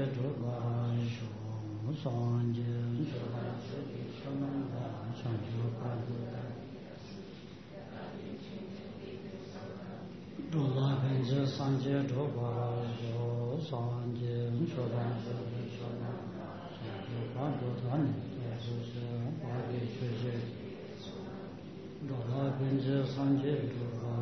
诸法说三界诸法实体什么的上诸法诸法本质三界诸法说三界诸法实体什么上诸法诸法呢就是法的确实诸法本质三界诸法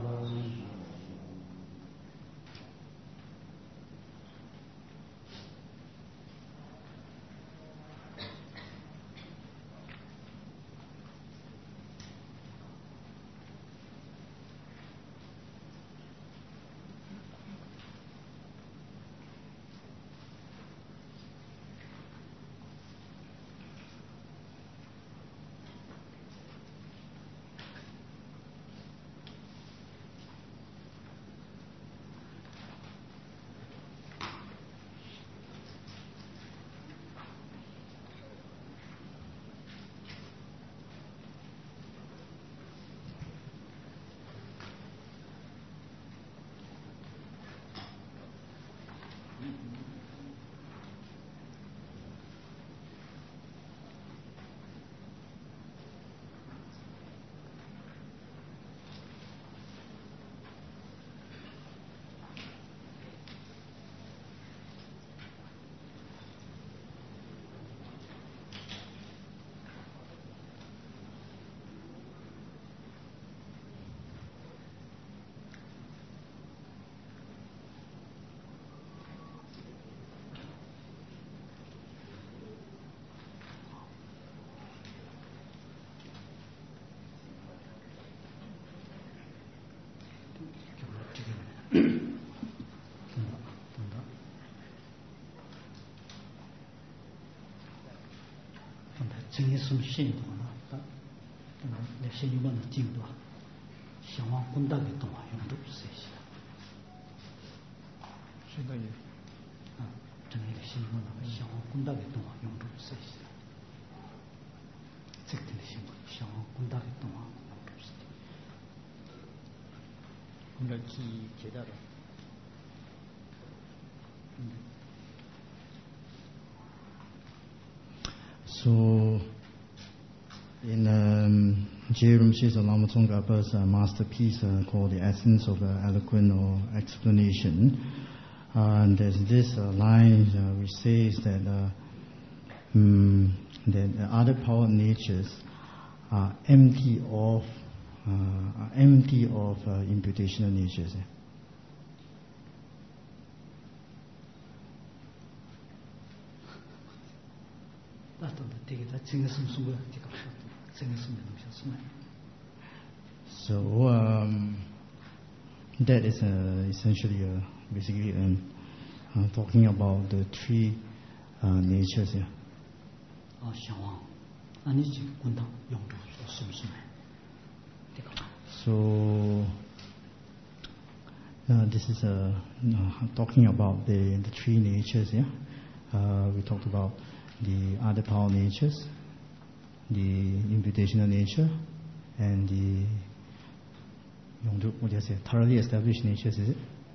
这是什么现动呢？那些有没有进度啊？向往滚大的动啊，用都是这些。 现在也啊，这个新闻呢，向往滚大的动啊，用都是这些。这个的新闻，向往滚大的动啊，用都是。 我们记忆接到的。So, in Jerome Shiso Lama Tsongkhapa's masterpiece called The Essence of Eloquent or Explanation, and there's this line which says that that other power natures are empty of imputational natures. So that is essentially basically talking about the three natures here. So this is talking about the three natures here. We talked about the other power natures, the imputational nature, and the what do you say, thoroughly established natures, is it?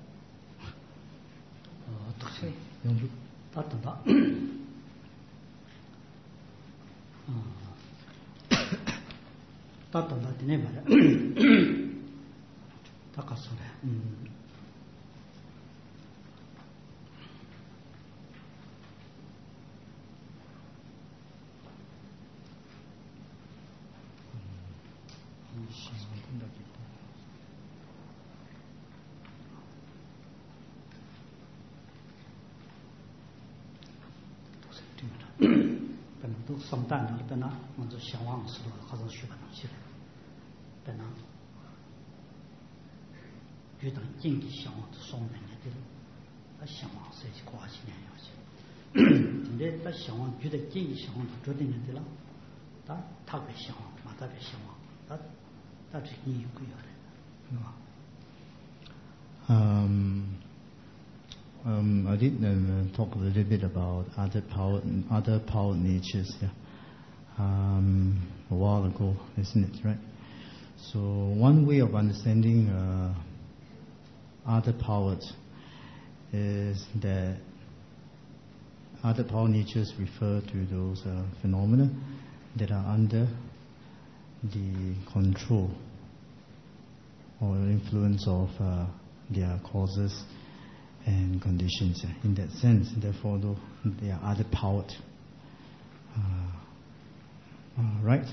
都生蛋了，本来我就向往是好像学个东西的，本来遇到经济向往是双人的了，他向往是挂起来要去，现在他向往觉得经济向往他决定的了，他别向往，嘛他别向往，他这你有个要的，是吧 ？I did talk a little bit about other power natures here a while ago, isn't it? Right. So one way of understanding other powers is that other power natures refer to those phenomena that are under the control or influence of their causes and conditions. In that sense, therefore, though they are other powered. Right?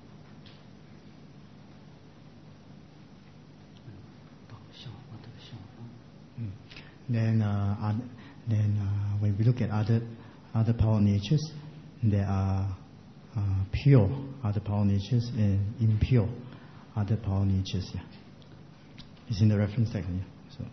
Then when we look at other power natures, there are pure other power natures and impure other power natures. Yeah. It's in the reference text. Yeah. So.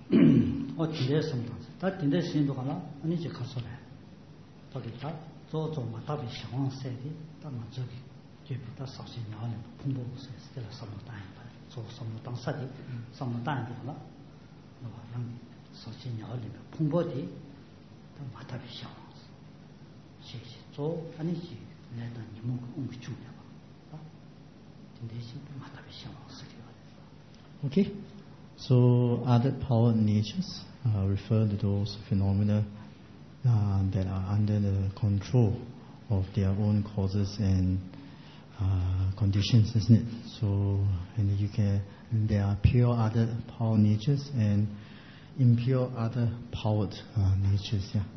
Okay, so other power natures refer to those phenomena that are under the control of their own causes and conditions, isn't it? So, and there are pure other power natures and impure other powered natures. Yeah.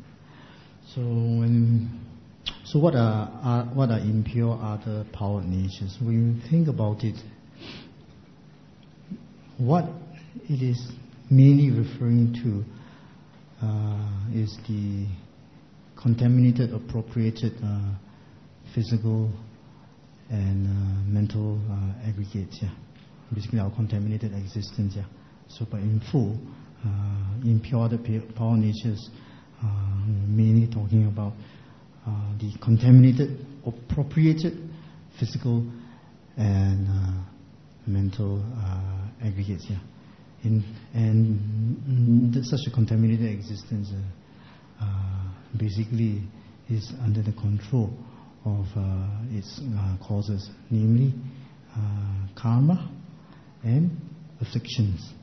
So what are impure other powered natures? When you think about it, what it is mainly referring to is the contaminated, appropriated physical and mental aggregates. Yeah. Basically, our contaminated existence. Yeah. So, but in full, impure other power natures, mainly talking about the contaminated, appropriated physical and mental aggregates. Yeah. And such a contaminated existence basically is under the control of its causes, namely karma and afflictions.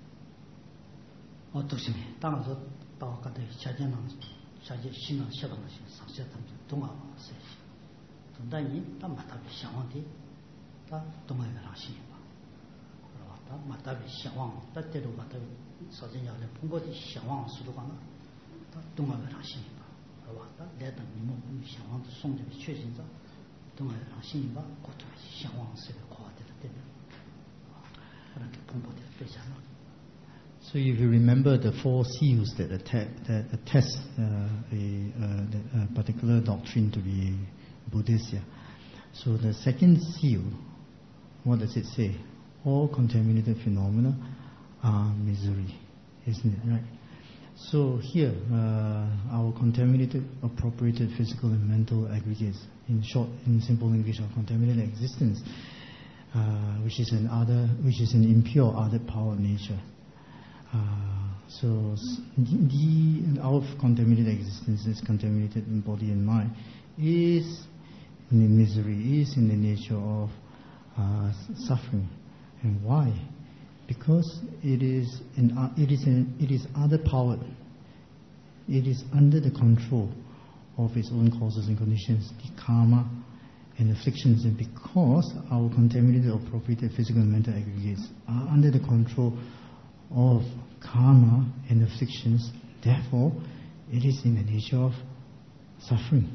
So if you remember the four seals that attest a particular doctrine to be Buddhist, yeah. So the second seal, what does it say? All contaminated phenomena are misery, isn't it, right? So here, our contaminated, appropriated physical and mental aggregates, in short, in simple English, our contaminated existence, which is an impure other power nature. So our contaminated existence is contaminated in body and mind, is in the misery, is in the nature of suffering. And why? Because it is other powered. It is under the control of its own causes and conditions, the karma and afflictions. And because our contaminated, appropriated physical and mental aggregates are under the control of karma and afflictions, therefore it is in the nature of suffering.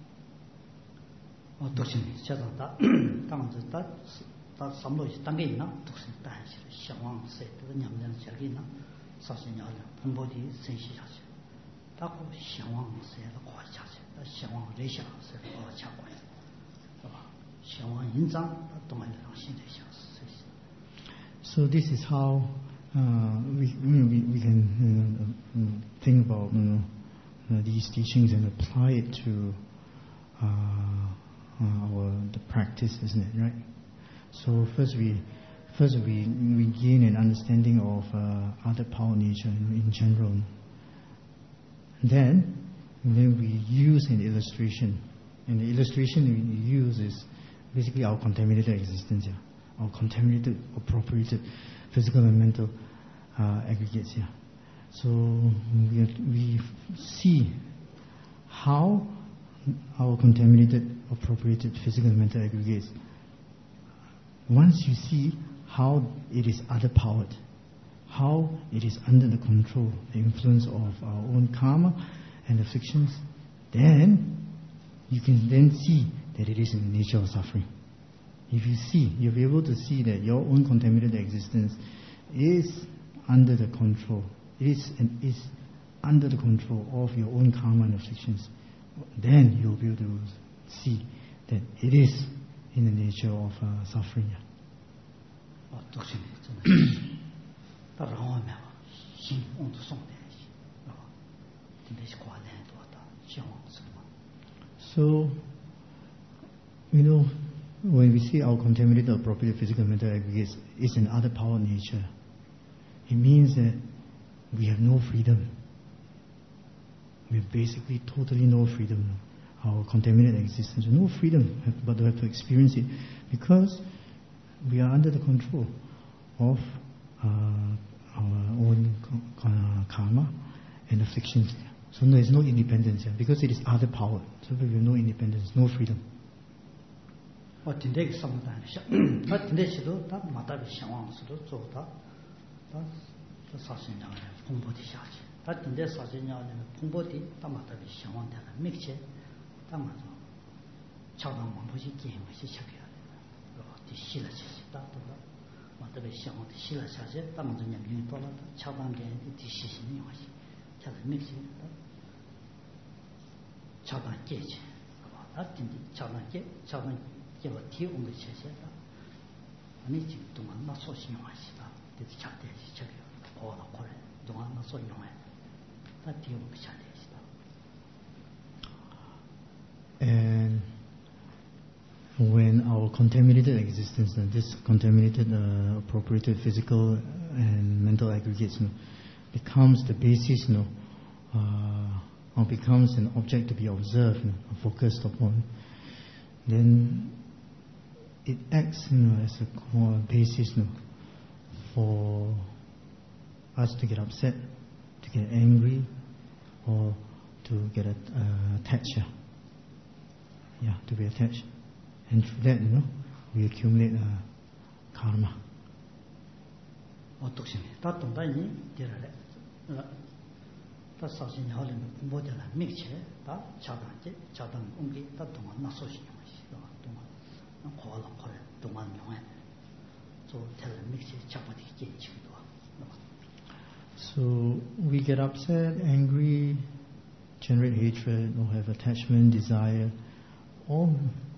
So this is how we can think about these teachings and apply it to the practice, isn't it, right? So first we gain an understanding of other power nature in general. Then we use an illustration, and the illustration we use is basically our contaminated existence, yeah, our contaminated, appropriated physical and mental aggregates, yeah. So we see how our contaminated, appropriated physical and mental aggregates, once you see how it is other-powered, how it is under the control, the influence of our own karma and afflictions, then you can then see that it is in the nature of suffering. If you see, you'll be able to see that your own contaminated existence is under the control. It is under the control of your own karma and afflictions. Then you'll be able to see that it is in the nature of suffering. So, when we see our contaminated appropriate physical and mental aggregates is an other power nature, it means that we have no freedom. We have basically totally no freedom. Our contaminated existence, no freedom, but we have to experience it because we are under the control of our own karma and afflictions. So there is no independence here because it is other power. So we have no independence, no freedom. And when our contaminated existence, this contaminated appropriated physical and mental aggregates becomes the basis, or becomes an object to be observed, focused upon, then it acts as a core basis for us to get upset, to get angry, or to get attached. To be attached. And through that, we accumulate karma. So we get upset, angry, generate hatred, or have attachment, desire. All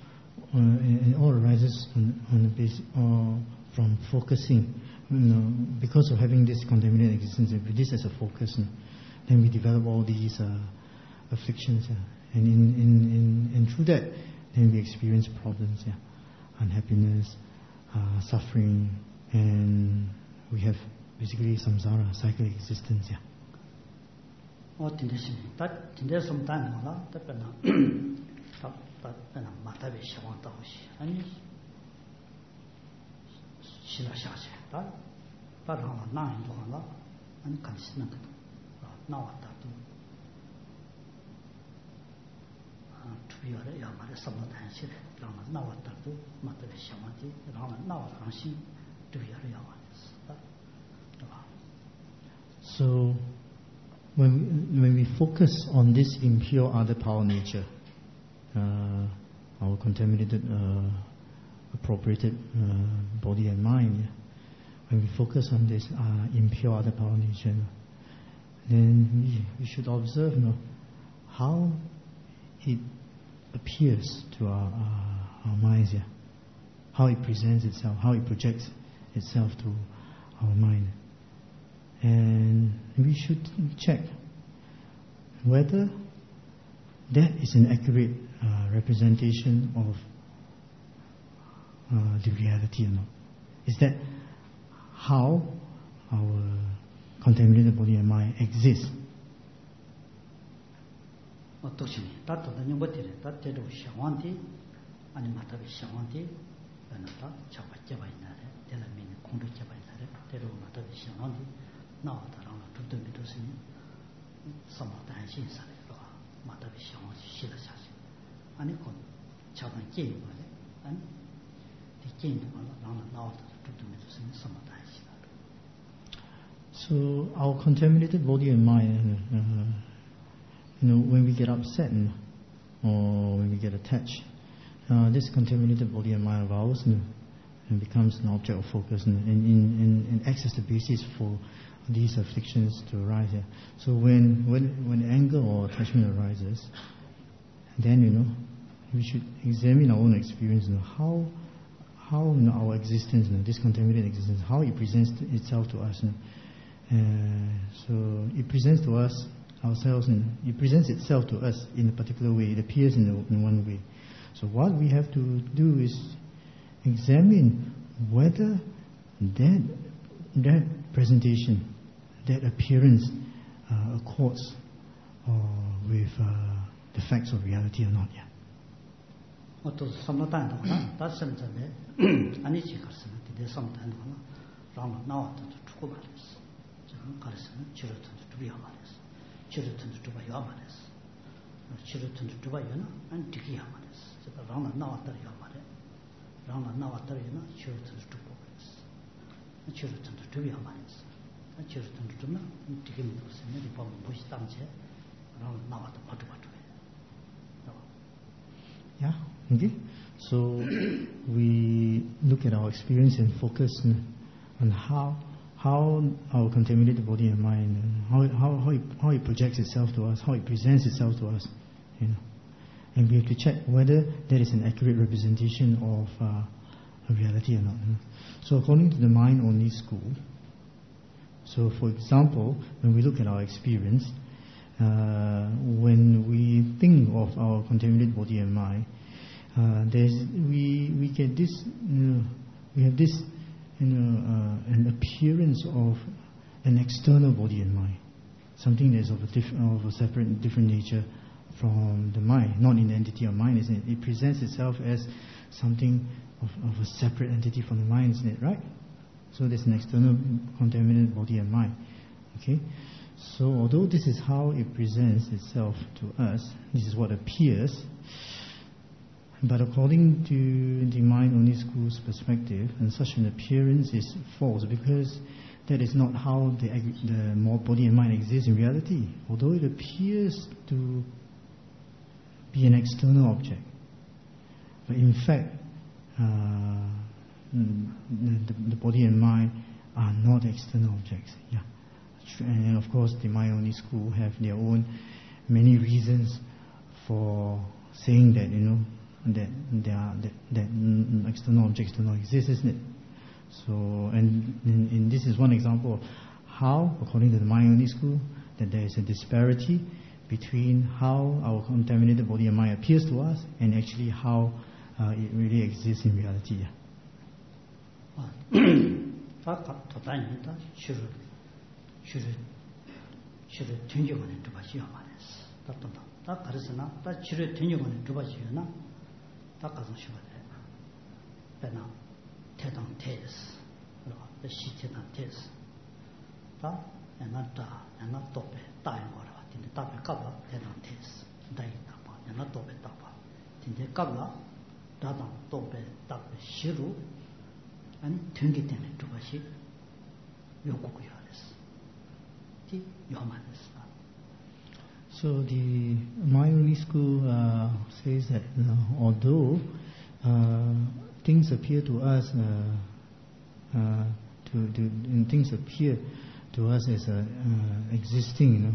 arises on the basis from focusing. Because of having this contaminated existence, with this as a focus, then we develop all these afflictions, and through that, then we experience problems, unhappiness, suffering, and we have basically samsara, cycle existence. So when we focus on this impure other power nature, our contaminated appropriated body and mind, when we focus on this impure other power nature, then we should observe how it appears to our minds, how it presents itself, how it projects itself to our mind. And we should check whether that is an accurate representation of the reality or not. Is that how our contaminated body and mind exists? 시다 자시. 아니 그 차단 게임 거래. 아니 이 게임도 말로 나와서 두두면서 섬다 하시다. So our contaminated body and mind, when we get upset or when we get attached, this contaminated body and mind of ours becomes an object of focus and acts as the basis for these afflictions to arise. So when anger or attachment arises, then we should examine our own experience, how our existence, this contaminated existence, how it presents itself to us. So it presents to us ourselves, and it presents itself to us in a particular way. It appears in one way. So what we have to do is examine whether that presentation, that appearance accords with the facts of reality or not. Yeah. 어떤 삼라단도나 다선전에 아니지 가르스는 내 삼단도나 라마 나왔다 죽고 말했어. 저는 가르스는 치료도 두비야 말했어. 치료도 두바야 말했어. 치료도 두바야나 안 되기야 말했어. 제가 라마 나왔다야 말해. 라마 나왔다야나 치료도 두고 말했어. 치료도 두비야 말했어. 치료도 두나 되게 무슨 일이 보면 무시 당체 라마 나왔다 바두바두. Yeah, okay. So we look at our experience and focus on how our contaminated body and mind, how it projects itself to us, how it presents itself to us, and we have to check whether that is an accurate representation of a reality or not. So according to the mind-only school, so for example, when we look at our experience, when we think of our contaminated body and mind, we get this, we have this, an appearance of an external body and mind, something that is of a separate, different nature from the mind, not in the entity of mind, isn't it? It presents itself as something of a separate entity from the mind, isn't it? Right? So there's an external contaminated body and mind. Okay. So although this is how it presents itself to us, this is what appears, but according to the mind-only school's perspective, and such an appearance is false because that is not how the body and mind exists in reality. Although it appears to be an external object, but in fact, the body and mind are not external objects. Yeah. And of course, the mind-only school have their own many reasons for saying that that external objects do not exist, isn't it? So, and this is one example of how, according to the mind-only school, that there is a disparity between how our contaminated body and mind appears to us and actually how it really exists in reality. 치료 등용원에 두바시야 말했어. 다 가르스나 다 치료 등용원에 두바시요나 다 가서 쉬어야 돼. 배나 태당 테스. 그리고 시체당 테스. 다 나다 나 또배 따인 거라. 근데 따배 까봐 태당 테스. 다이나 봐. 나 또배 따봐. 근데 까봐 다당 또배 따배 시루 아니 등기 때문에 두바시 요구고요. So the mind-only school says that although things appear to us things appear to us as existing,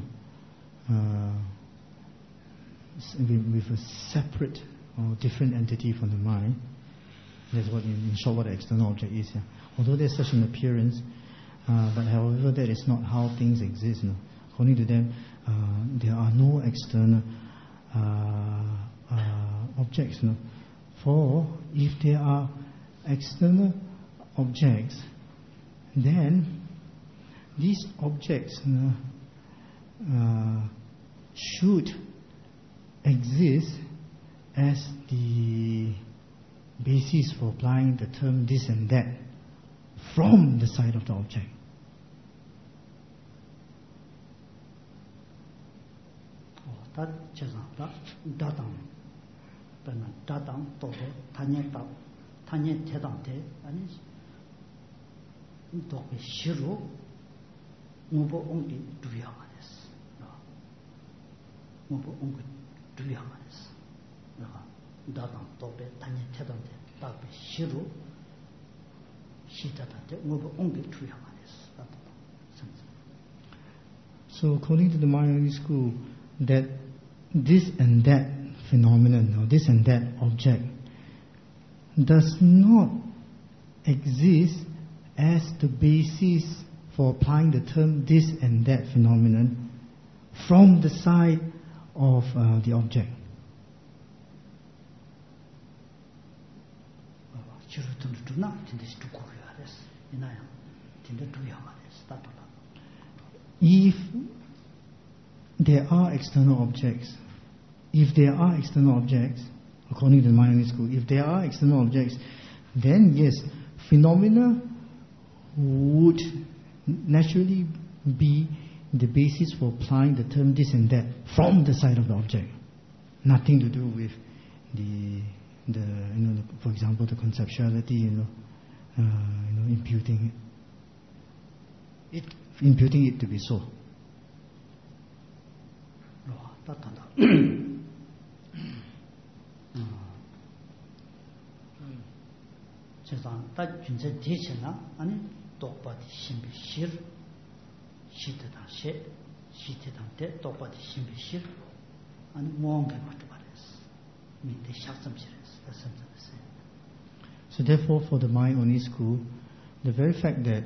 with a separate or different entity from the mind. That's what, in short, what an external object is. Yeah. Although there's such an appearance. But however, that is not how things exist. According to them, there are no external objects. For if there are external objects, then these objects should exist as the basis for applying the term this and that from the side of the object. 다 죄송합니다. 다당 또는 다당 또도 단예답 단예 대당대 아니 또 시로 무보 옹기 두야만했어. 무보 옹기 두야만했어. 내가 다당 또배 단예 대당대 답에 시로 시다한테 무보 옹기 두야만했어. So according to the Mayavadi school, that this and that phenomenon or this and that object does not exist as the basis for applying the term this and that phenomenon from the side of the object. If there are external objects, according to the Mayavadi school, if there are external objects, then yes, phenomena would naturally be the basis for applying the term this and that from the side of the object. Nothing to do with the for example, the conceptuality, imputing it to be so. 세상 다 준세 대체나 아니 똑바디 신비실 시대당시 시대당때 똑바디 신비실 아니 뭔가 맞다 말했어. 밑에 샷섬실에서 선전했어요. So therefore, for the Maya-Oni school, the very fact that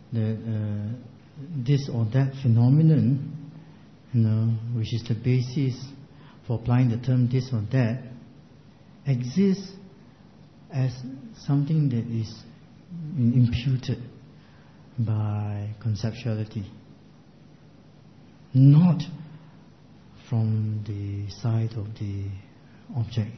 this or that phenomenon, which is the basis for applying the term this or that, exists as something that is imputed by conceptuality, not from the side of the object.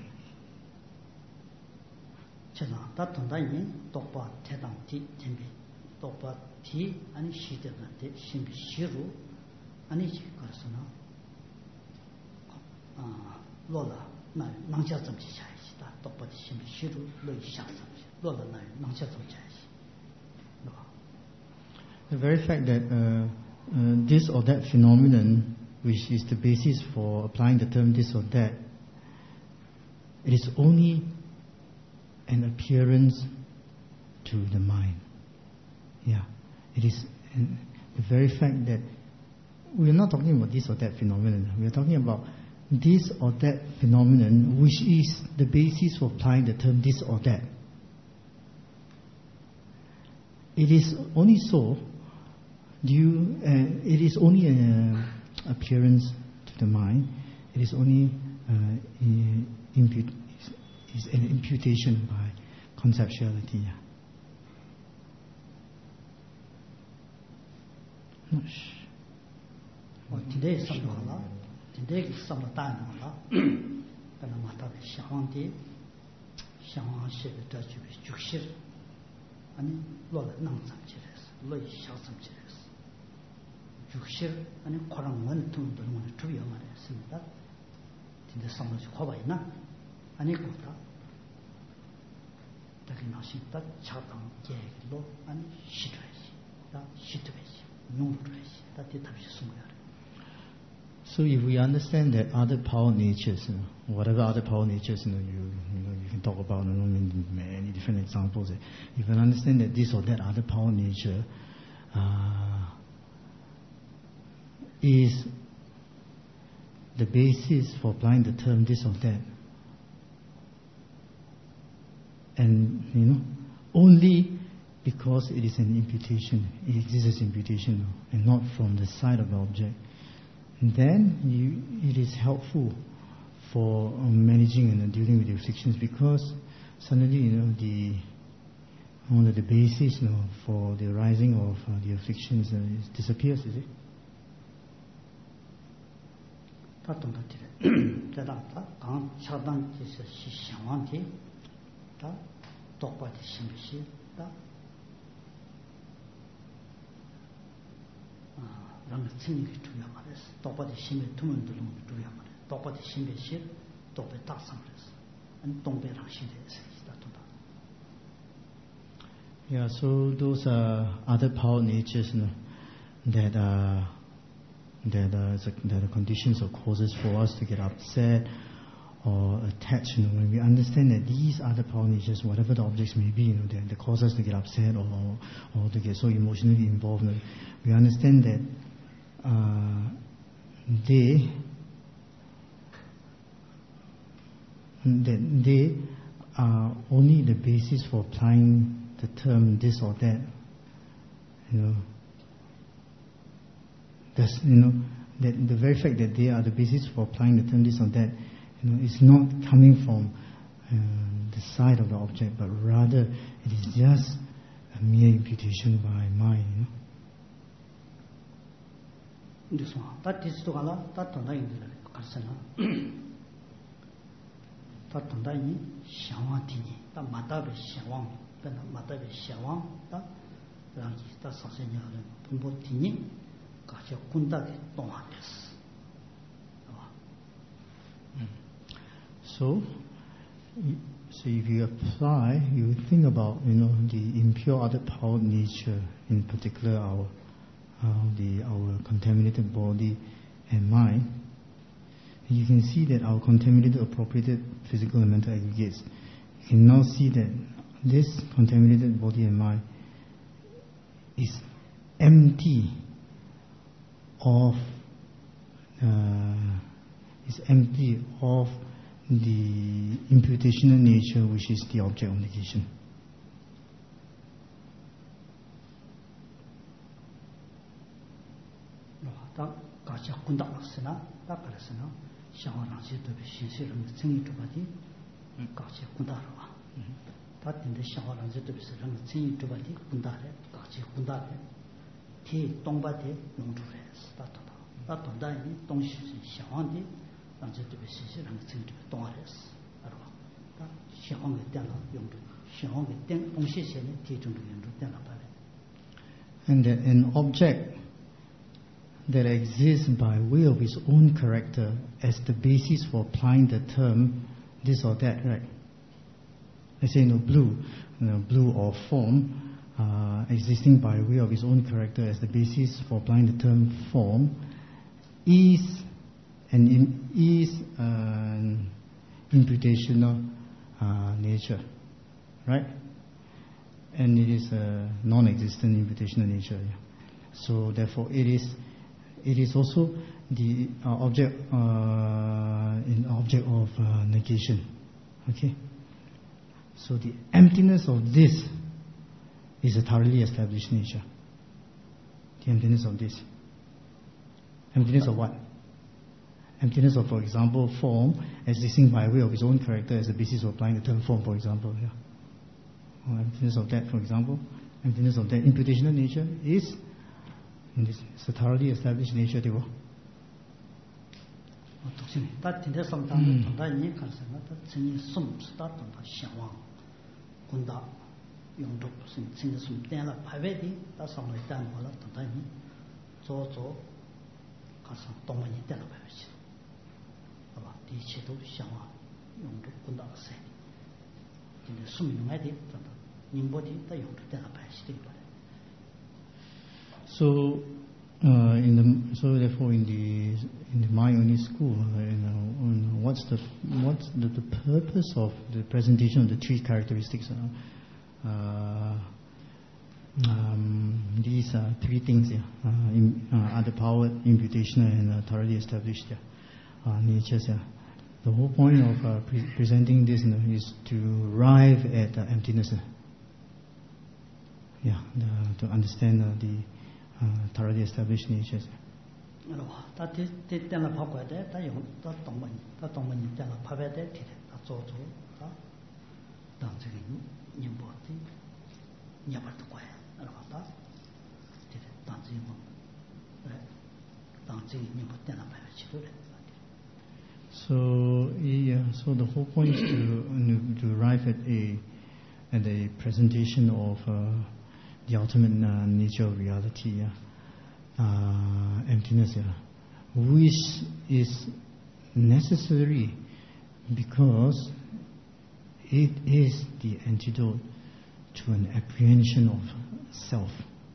다 동단이 똑바 대당티 준비 똑바 티 아니 시대한테 신비 시루 아니지 그래서나 로라 나 낭자 좀 지샤이시다 똑바 신비 시루 로이 샤섬 로라 나 낭자 좀 지샤이시. The very fact that this or that phenomenon, which is the basis for applying the term this or that, it is only an appearance to the mind. Yeah, it is the very fact that we are not talking about this or that phenomenon. We are talking about this or that phenomenon, which is the basis for applying the term this or that. It is only so. It is only an appearance to the mind. It is only is an imputation by conceptuality. Today some time kana mata shawante shawang she de ju jushir ani lo la nang sam chires lo yi sha sam chires jushir ani korang wan tum dong wan tu ya ma de sim da tinde sam ji ko ba ina ani ko ta da ki na shi ta cha dang je lo ani shi twa shi da shi twa shi nong twa shi da ti ta shi sum ya. So if we understand that other power natures, whatever other power natures, you can talk about many different examples. If you understand that this or that other power nature is the basis for applying the term this or that, and only because it is an imputation, it exists as imputation, and not from the side of the object, then it is helpful for managing and dealing with the afflictions, because suddenly one of the basis for the arising of the afflictions disappears, is it? 多把的新的些多被打上来是，东北上新的是的多大。 Yeah, so those are other power natures, that are conditions or causes for us to get upset or attached. When we understand that these other power natures, whatever the objects may be, they cause us to get upset or to get so emotionally involved. We understand that they are only the basis for applying the term this or that. That's, that the very fact that they are the basis for applying the term this or that, is not coming from the side of the object, but rather it is just a mere imputation by mind. 就是嘛，他第一次干了，他懂得应对了，干什么？他懂得你向往的你，他马达被向往，跟他马达被向往，他让你他上升鸟人通过的你，感觉滚大的动画的事，是吧 ？So if you apply, you think about the impure other power nature, in particular our contaminated body and mind. You can see that our contaminated, appropriated physical and mental aggregates. You can now see that this contaminated body and mind is empty of the imputational nature, which is the object of negation. 当搞些混到了是呢，那个是呢，想让些特别新鲜人的正义主巴的，搞些混到了吧？他定的想让些特别是人的正义主巴的混到的，搞些混到的，替东巴的弄出来是他懂的，他懂得你东西是想望的，让些特别新鲜人的正义主巴懂的是，是吧？他想望给电脑用的，想望给电东西些呢，提中的用的电脑来的。 And an object that exists by way of its own character as the basis for applying the term this or that, right? Let's say blue or form, existing by way of its own character as the basis for applying the term form, is an imputational nature, right? And it is a non-existent imputational nature. Yeah. So therefore, it is also the object of negation. Okay. So the emptiness of this is a thoroughly established nature. The emptiness of this. Emptiness of what? Emptiness of, for example, form existing by way of its own character as the basis of applying the term form, for example. Yeah. Or emptiness of that, for example. Emptiness of that imputational nature is it's a thoroughly established nature. They were. 他今天上当的，他你看什么？他曾经什么是他懂他向往，滚到用途是曾经什么点了排位的，他上来点过了，等他你做，看上东门你点了排位去，好吧？一切都向往用途滚到谁？今天什么用来的？等到宁波的他用途点了排去的过来。 So, therefore, in the mind-only school, what's the purpose of the presentation of the three characteristics? These are three things here: other power, imputational, and thoroughly established natures. The whole point of presenting this is to arrive at emptiness. To understand the thoroughly established natures. 他点了跑怪的，他用他东门点了跑怪的，他做啊，当这个宁波的宁波的怪，他当这个当这个宁波点了跑怪去的。 So the whole point is to arrive at a presentation of the ultimate nature of reality, emptiness, which is necessary because it is the antidote to an apprehension of self.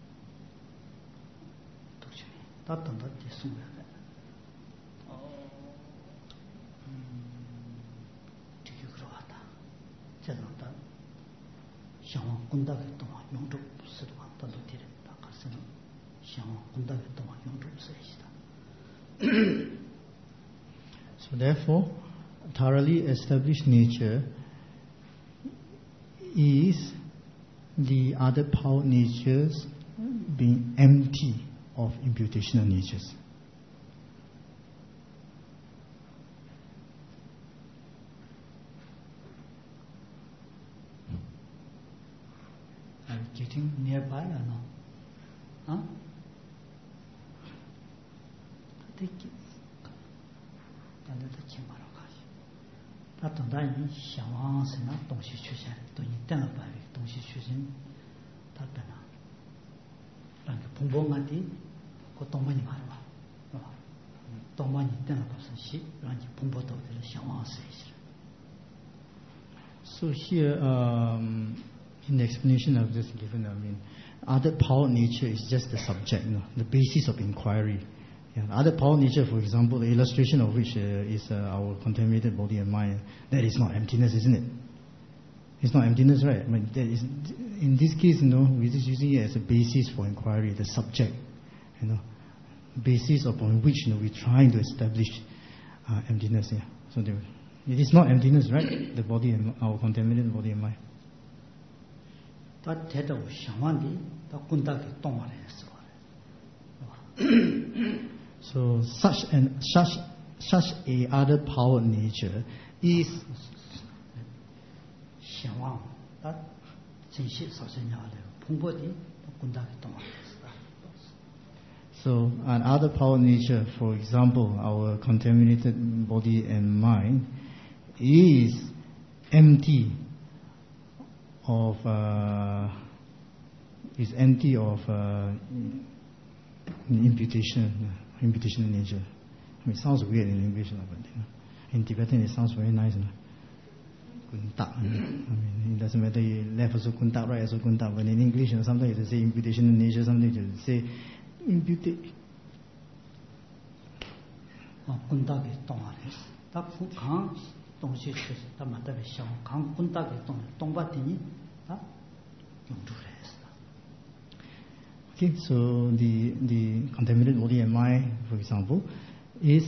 So therefore, thoroughly established nature is the other power natures being empty of imputational natures. Are you getting nearby or no? Huh? Take it. So here, in the explanation I've just given, other power nature is just the subject, the basis of inquiry. Yeah, other power nature, for example, the illustration of which is our contaminated body and mind, that is not emptiness, isn't it? It's not emptiness, right? That is, in this case, we're just using it as a basis for inquiry, the subject, basis upon which we're trying to establish emptiness. Yeah. So it is not emptiness, right? The body and our contaminated body and mind. So such a other power nature is so an other power nature, for example, our contaminated body and mind is empty of imputation nature. It sounds weird in English, but in Tibetan it sounds very nice. Kuntak. It doesn't matter left also kuntak, right also kuntak. But in English, sometimes you say imputation nature, sometimes you say imputate. Kuntak is tongares. Tak kang tongsi chus. Tak mata be shang. Kang kuntak is tongba tini. Tak yongdu. Okay, so the contaminated body and mind, for example, is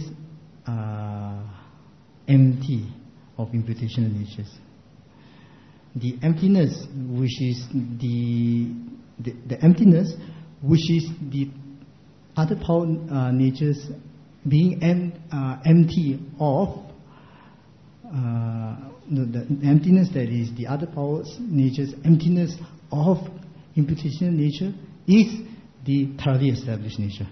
empty of imputational natures. The emptiness, which is the emptiness, which is the other power natures being empty of the emptiness that is the other power natures emptiness of imputational nature is the thoroughly established nature.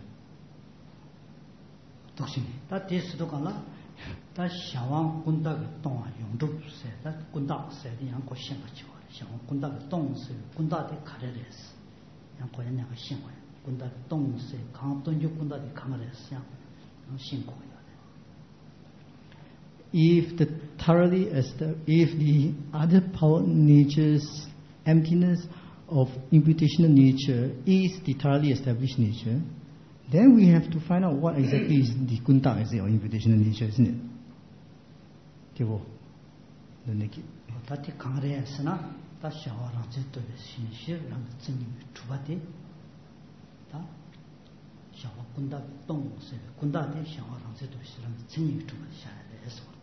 That is the color. That Shawang Kundak Tong, Yongdu said, that Kundak said, Yang Koshin, Shawang Kundak Tong said, Kundak de Kares, Yang Koyan Shinway, Kundak Tong said, Kanton Yukunda de Kamares, Yang Shinko. If the other power nature's emptiness of imputational nature is the thoroughly established nature, then we have to find out what exactly is the kuntak, is it, or imputational nature, isn't it? The naked. Tati kangre asana, ta shawa rangzi to the sinshir, rang zingi chubati, ta shawa kundak tong se, kundak de shawa rangzi to the rang zingi chubati shaya de eswat.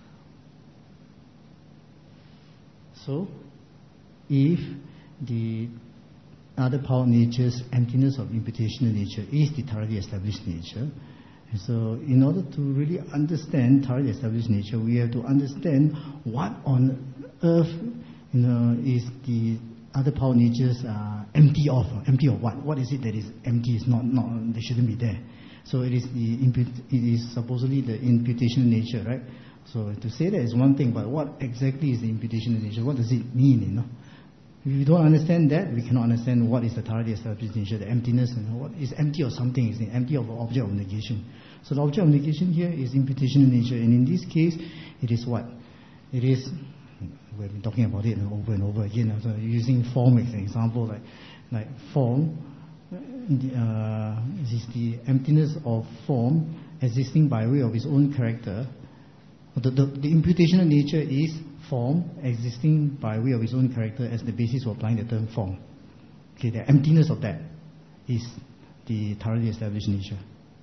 So, if the other power nature's emptiness of imputational nature is the thoroughly established nature, and so in order to really understand thoroughly established nature, we have to understand what on earth is the other power natures empty of. Empty of what? What is it that is empty? Is not they shouldn't be there. So it is supposedly the imputational nature, right? So to say that is one thing, but what exactly is the imputational nature? What does it mean? If we don't understand that, we cannot understand what is the thoroughly established nature, the emptiness, and what is empty of something, is empty of an object of negation. So the object of negation here is imputational nature, and in this case, it is what? It is, we've been talking about it over and over again, so using form as an example, like form, is the emptiness of form existing by way of its own character. The imputational nature is form existing by way of its own character as the basis for applying the term form. Okay, the emptiness of that is the thoroughly established nature.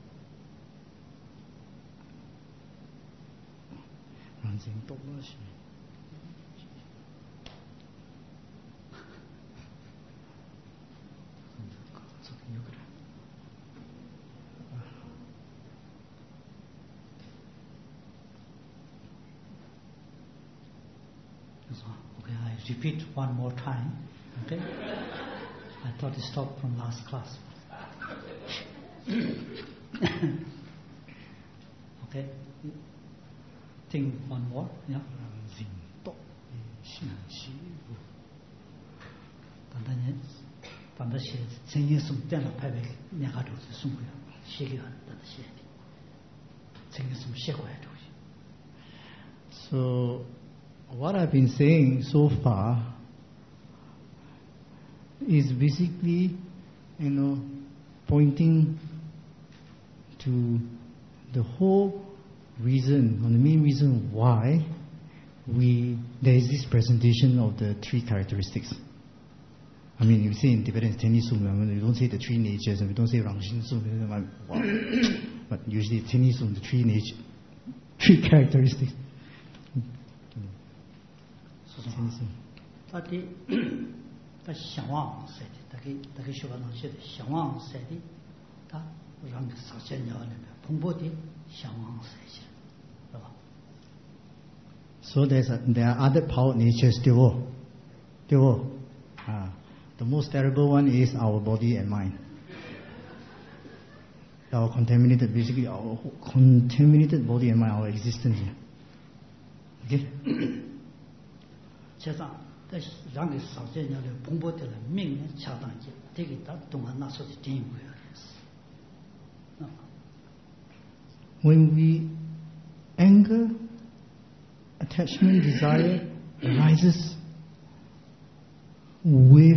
Okay, I repeat one more time. Okay, I thought it stopped from last class. Okay, think one more. Yeah. 단다 시 전혀 숨 때나 패배 내가 도 숨고요. 시기가 단다 시. 전혀 숨 쉬고 해도. So what I've been saying so far is basically, pointing to the whole reason, or the main reason why there is this presentation of the three characteristics. I mean, you say in Tibetan it's Tenyi Sum, we don't say the three natures, and we don't say Rangshin Sum, but usually Tenyi Sum, the three characteristics. So there are other power natures still. The most terrible one is our body and mind. Our contaminated body and mind, our existence here. Okay? When we anger, attachment, desire arises with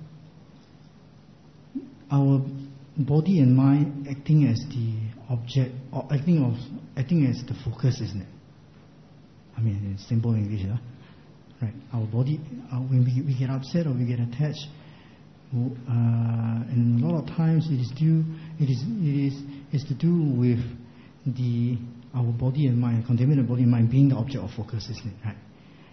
our body and mind acting as the object, or acting as the focus, isn't it? I mean, in simple English, right? Our body, when we get upset or we get attached, and a lot of times it is to do with our body and mind, contaminated body and mind being the object of focus, isn't it? Right?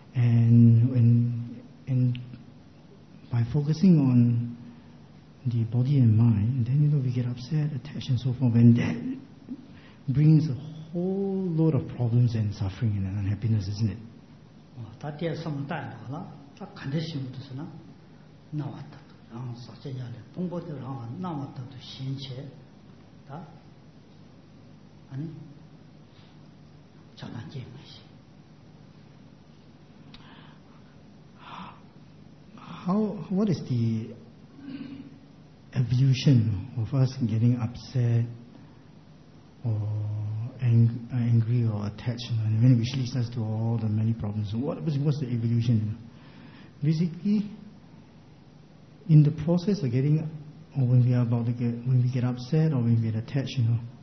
And by focusing on the body and mind, then we get upset, attached, and so forth, and that brings a whole load of problems and suffering and unhappiness, isn't it? What is the evolution of us getting upset or angry or attached, and when which leads us to all the many problems? What's the evolution? Basically, in the process of getting, or when we get upset or when we get attached,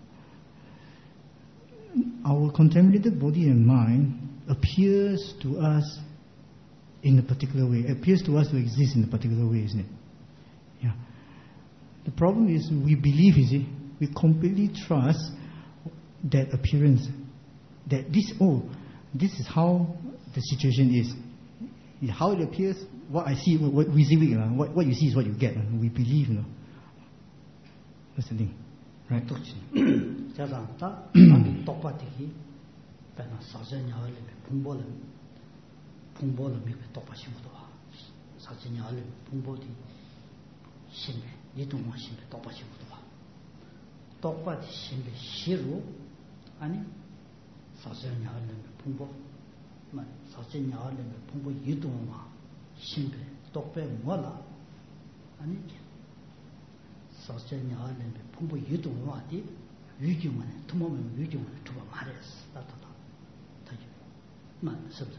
our contaminated body and mind appears to us in a particular way. It appears to us to exist in a particular way, isn't it? Yeah. The problem is we believe, we completely trust that appearance, that this is how the situation is. How it appears, what I see, what we see, what you see is what you get. We believe, That's the thing, right? 유중원에 도모면 유중원에 두번 말했어. 나타나. 다시. 만 섭섭.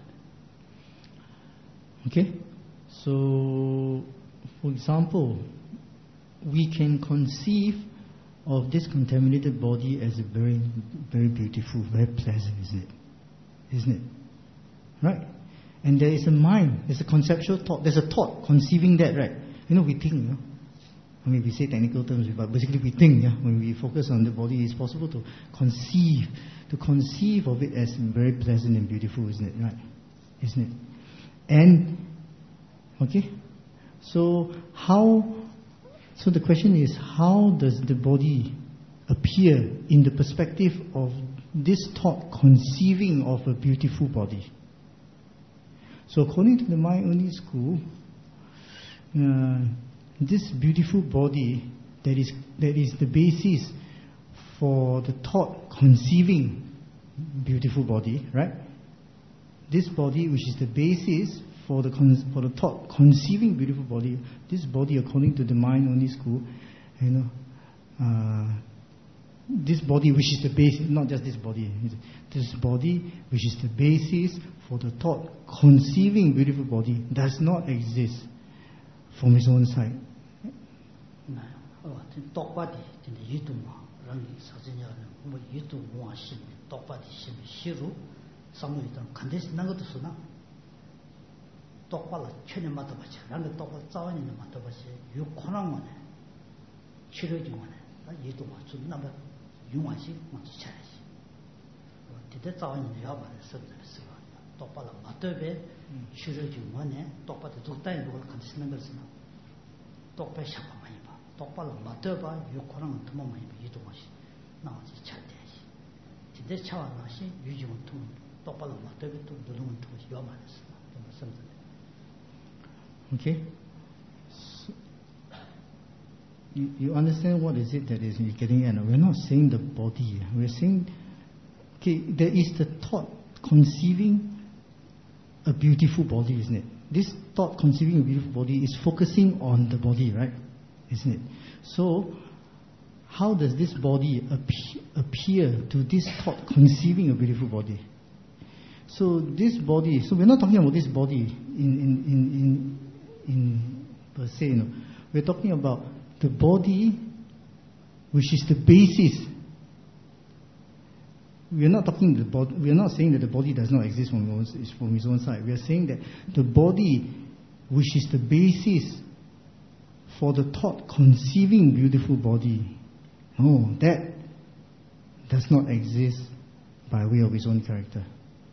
Okay? So, for example, we can conceive of this contaminated body as a very, very beautiful, very pleasant, isn't it? Isn't it? Right? And there is a mind, there's a conceptual thought, there's a thought conceiving that, right? We think, I mean, we say technical terms, but basically we think, when we focus on the body, it's possible to conceive of it as very pleasant and beautiful, isn't it? Right? Isn't it? And, okay, so the question is, how does the body appear in the perspective of this thought conceiving of a beautiful body? So according to the mind-only school, this beautiful body that is the basis for the thought conceiving beautiful body, right? This body, which is the basis for the thought conceiving beautiful body, this body, according to the mind-only school, this body, which is the basis, not just this body which is the basis for the thought conceiving beautiful body, does not exist from its own side. 똑바로 천에 맞아봤지. 나는 똑바로 짜원이는 맞아봤지. 육코낭만에 치료 중만에 이도 맞추 나면 용화시 먼저 차야지. 그때 짜원이는 야만에 섭섭했어. 똑바로 맞대배 치료 중만에 똑바로 독다에 누굴 간시는 것은 똑바로 샤파 많이 봐. 똑바로 맞대봐 육코낭은 더 많이 봐. 이도 맞이 나머지 차야지. 근데 차와나시 유지원 통 똑바로 맞대배 또 누르면 또 야만에서 섭섭. Okay? So, you understand what is it that is getting at? We're not saying the body. We're saying, okay, there is the thought conceiving a beautiful body, isn't it? This thought conceiving a beautiful body is focusing on the body, right? Isn't it? So, how does this body appear to this thought conceiving a beautiful body? So this body, so we're not talking about this body in per se, we're talking about the body which is the basis. We are not saying that the body does not exist from its own side. We are saying that the body which is the basis for the thought conceiving beautiful body, that does not exist by way of its own character.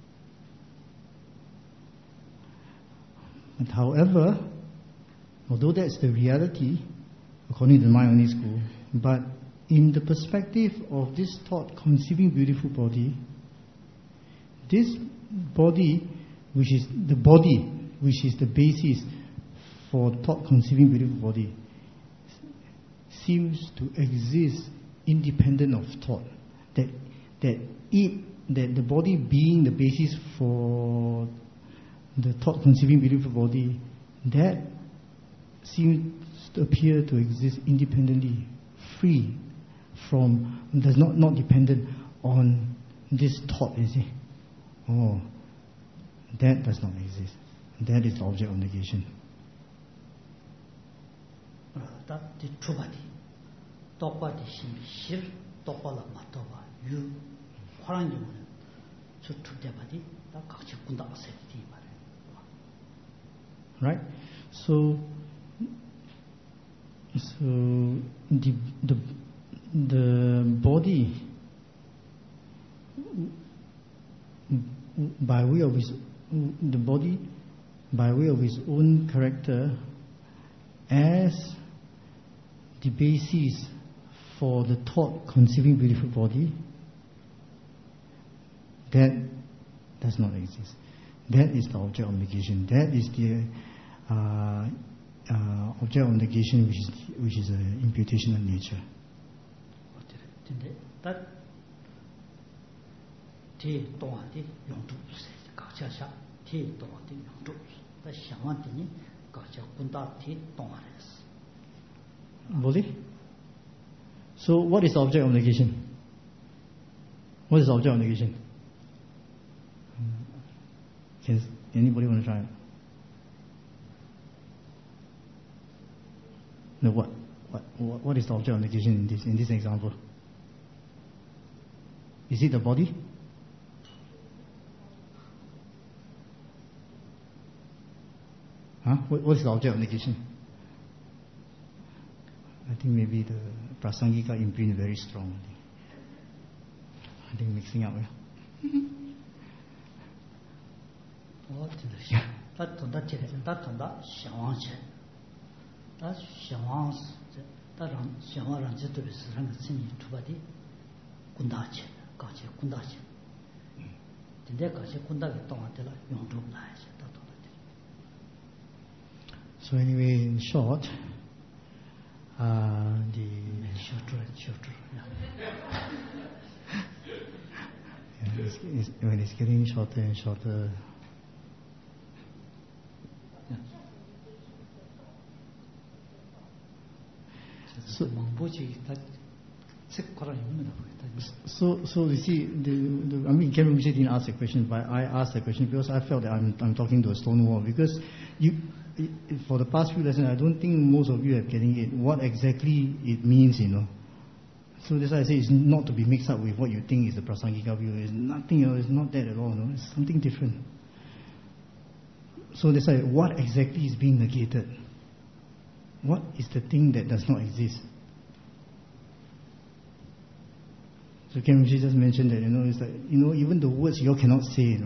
But however, although that's the reality, according to the mind-only school, but in the perspective of this thought conceiving beautiful body, this body, which is the basis for thought conceiving beautiful body, seems to exist independent of thought. That the body being the basis for the thought conceiving beautiful body, that seems to appear to exist independently, free from, not dependent on this thought, is it? That does not exist. That is the object of negation. Right? So the body, by way of its own character, as the basis for the thought conceiving beautiful body, that does not exist. That is the object of negation. That is the object of negation, which is an imputational nature. Boleh? So what is the object of negation? What is the object of negation? Anybody want to try it? No, what is the object of negation in this example? Is it the body? Huh? What is the object of negation? I think maybe the Prasangika imprint very strong. I think mixing up. So anyway, in short, when it's getting shorter and shorter. So you see, I mean, Ken Rinpoche didn't ask the question, but I asked the question because I felt that I'm talking to a stone wall. Because for the past few lessons, I don't think most of you are getting it, what exactly it means, So that's why I say it's not to be mixed up with what you think is the Prasangika view. It's nothing else, it's not that at all, It's something different. So that's why, what exactly is being negated? What is the thing that does not exist? So Ken Rinpoche just mentioned that, it's like, even the words you all cannot say,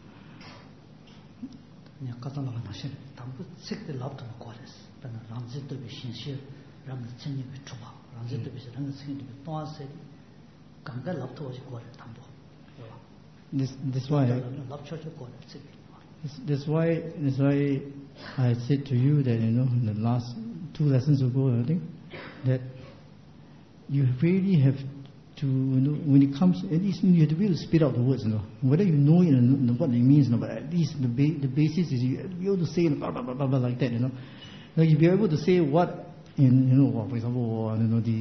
That's why I said to you that, in the last 2 lessons ago, I think, that you really have to, when it comes, at least you have to be able to spit out the words, whether you know it and what it means, but at least the basis is you be able to say blah, blah, blah, blah, blah, like that, Like if you're able to say what, for example,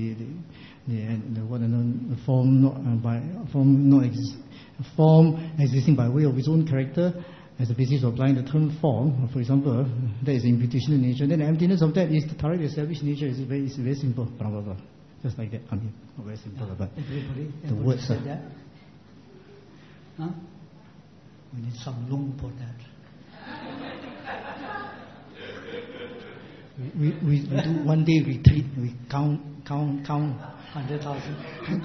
the form existing by way of its own character as a basis of applying the term form, for example, that is the imputation of nature. Then the emptiness of that is the directly established nature. It's very simple. Blah, blah, blah. Just like that. I mean, not very simple, but the words said that. Huh? We need some lung for that. We do one day retreat. We count 100,000.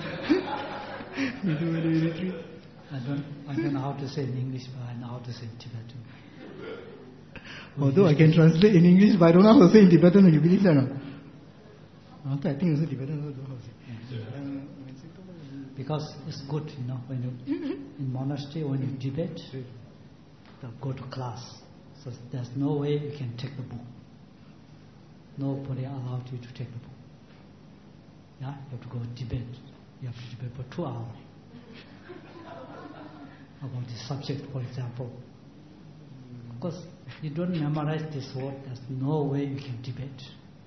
We do a day retreat. I don't know how to say in English, but I know how to say in Tibetan. Although I can translate in English, but I don't know how to say in Tibetan. You believe that? I think it's Tibetan. Because it's good, when you in monastery, when you debate, you go to class. So there's no way you can take the book. Nobody allowed you to take the book. Yeah, you have to go debate. You have to debate for 2 hours. About the subject, for example. Because if you don't memorize this word, there's no way you can debate.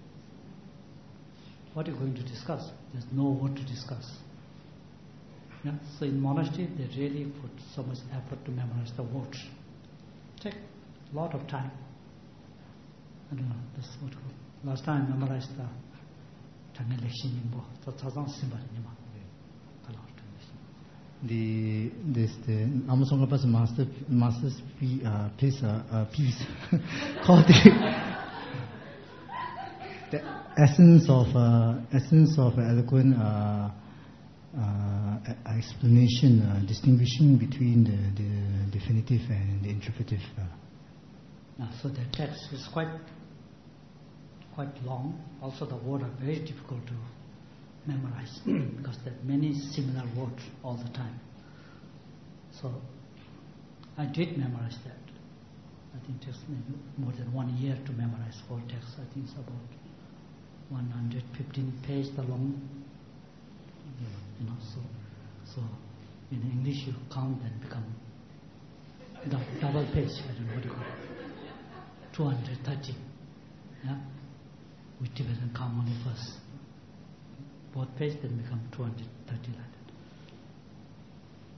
What are you going to discuss? There's no word to discuss. Yeah? So in monastery, they really put so much effort to memorize the words. Take a lot of time. I don't know, this is what last time I memorized the Tamil Lekshin Yingbo. So Tazang Simba Nima. The Amasongkapa's master's piece called the essence of eloquent explanation, distinguishing between the definitive and the interpretive. So the text is quite long. Also, the words are very difficult to memorize because there are many similar words all the time. So I did memorize that. I think it takes maybe more than 1 year to memorize whole text. I think it's about 115 pages long. So in English you count and become double page. I don't know what you call it. 230. Yeah, with Tibetan count only first. Both page then become 230 like that.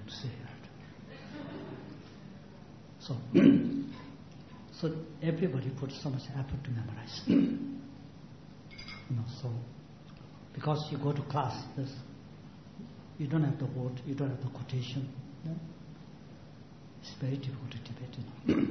say. So, so everybody puts so much effort to memorize. So because you go to class, you don't have the word, you don't have the quotation. It's very difficult to debate.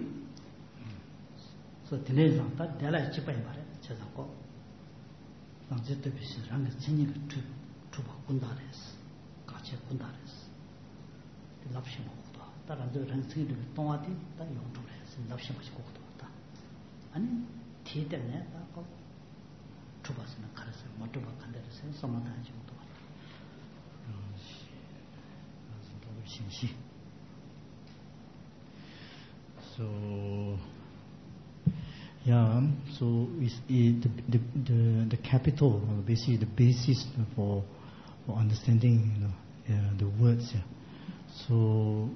So today, that daylight chip in Mare, Chazako, Langzito Bishi, Rang singing to Kundares, Kache Kundares, the Lapshim. That I'm doing things to Tomati, that you want to rest, and love so much cooked. And tea and net, Tubas and a caress, Matuba Candace, sometimes you So, yeah, so is the capital, basically the basis for understanding, the words. Yeah. So,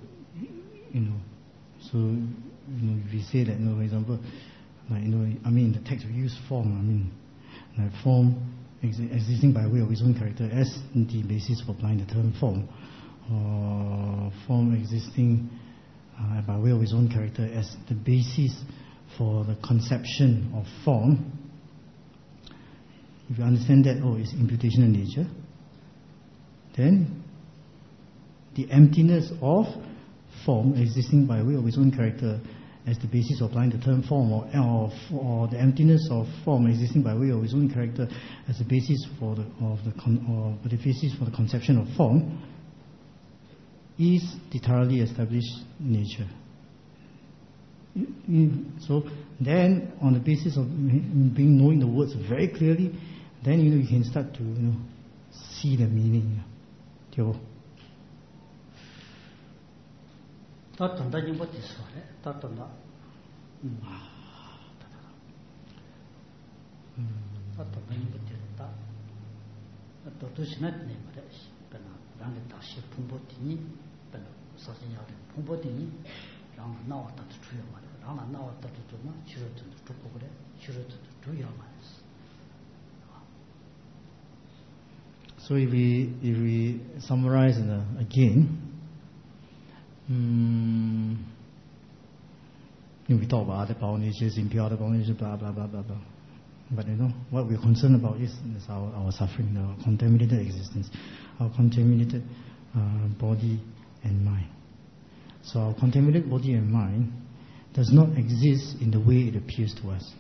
if we say that, for example, the text we use form, form existing by way of its own character as the basis for applying the term form, or form existing by way of its own character as the basis for the conception of form. If you understand that, it's imputation of nature, then the emptiness of form existing by way of its own character as the basis of applying the term form, or the emptiness of form existing by way of its own character as the basis for the basis for the conception of form, is the thoroughly established nature. So then, on the basis of knowing the words very clearly, then you can start to see the meaning. Tatanda you what is for it? Tatanda. Tatanda you what is that? The Tushnet name of it, but not Rangatashi Pumbotini, but Sasanya Pumbotini, Rang now that to your mother, Rang now that to not children to Pugre, children to your mothers. So if we summarize again, we talk about other power natures, impure other power natures, blah blah blah blah blah. But what we're concerned about is our suffering, our contaminated existence, our contaminated body and mind. So our contaminated body and mind does not exist in the way it appears to us.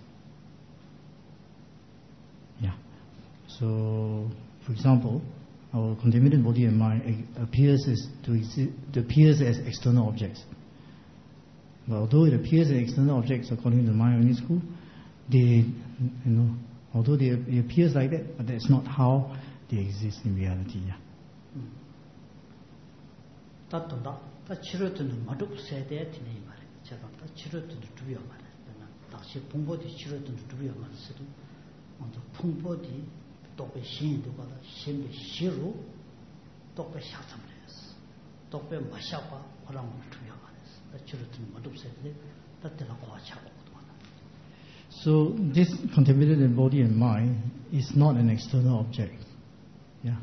Yeah. So, for example, our contaminated body and mind appears as external objects. But although it appears as external objects according to the mind only school, although it appears like that, but that's not how they exist in reality. Yeah. 다 치료되는 마둑 세대에 되는 말이에요. 제가 다 치료되는 두려 말이에요. 다시 풍보디 치료되는 두려 말이에요. 먼저 풍보디 또그 신도가 신의 시로 또그 샤sam을했어. 또그 마샤바 그런 두려 말이에요. 다 치료되는 마둑 세대 다들어 과차고. So this contaminated body and mind is not an external object. Yeah.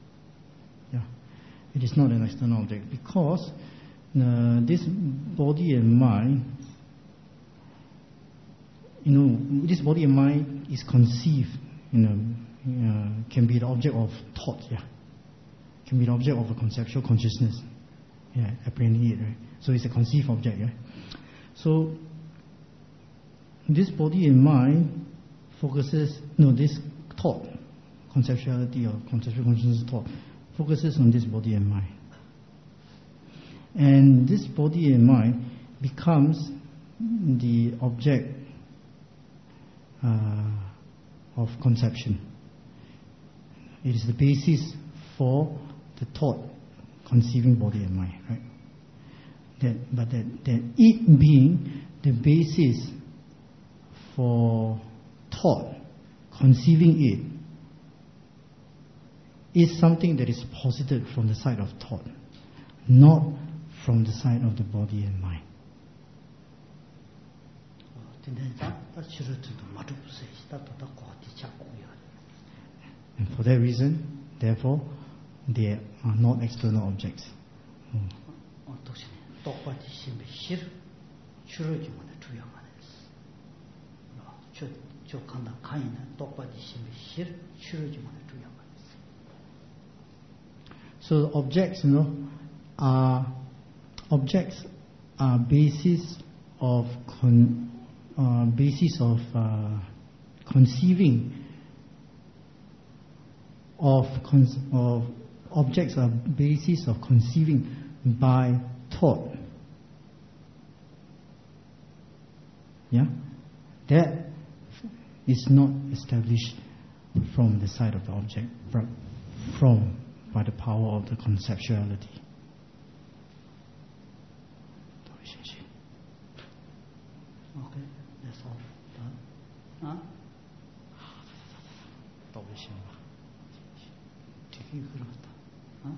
It is not an external object because this body and mind, this body and mind is conceived, can be the object of thought, can be the object of a conceptual consciousness, apprehending it, right? So it's a conceived object, So this body and mind focuses, this thought, conceptuality or conceptual consciousness thought, focuses on this body and mind. And this body and mind becomes the object of conception. It is the basis for the thought conceiving body and mind, right? But it being the basis for thought conceiving it is something that is posited from the side of thought, not from the side of the body and mind. And for that reason, therefore, they are not external objects. 독신이 똑바지 심비 실 추르지만의 주양 안에서 저 간다 가인은 똑바지 심비 실 추르지만의 주양 안에서. So objects, are basis of conceiving of objects are basis of conceiving by thought. Yeah, that is not established from the side of the object, but by the power of the conceptuality. Okay, that's all. Huh? 되게 그렇다. 어?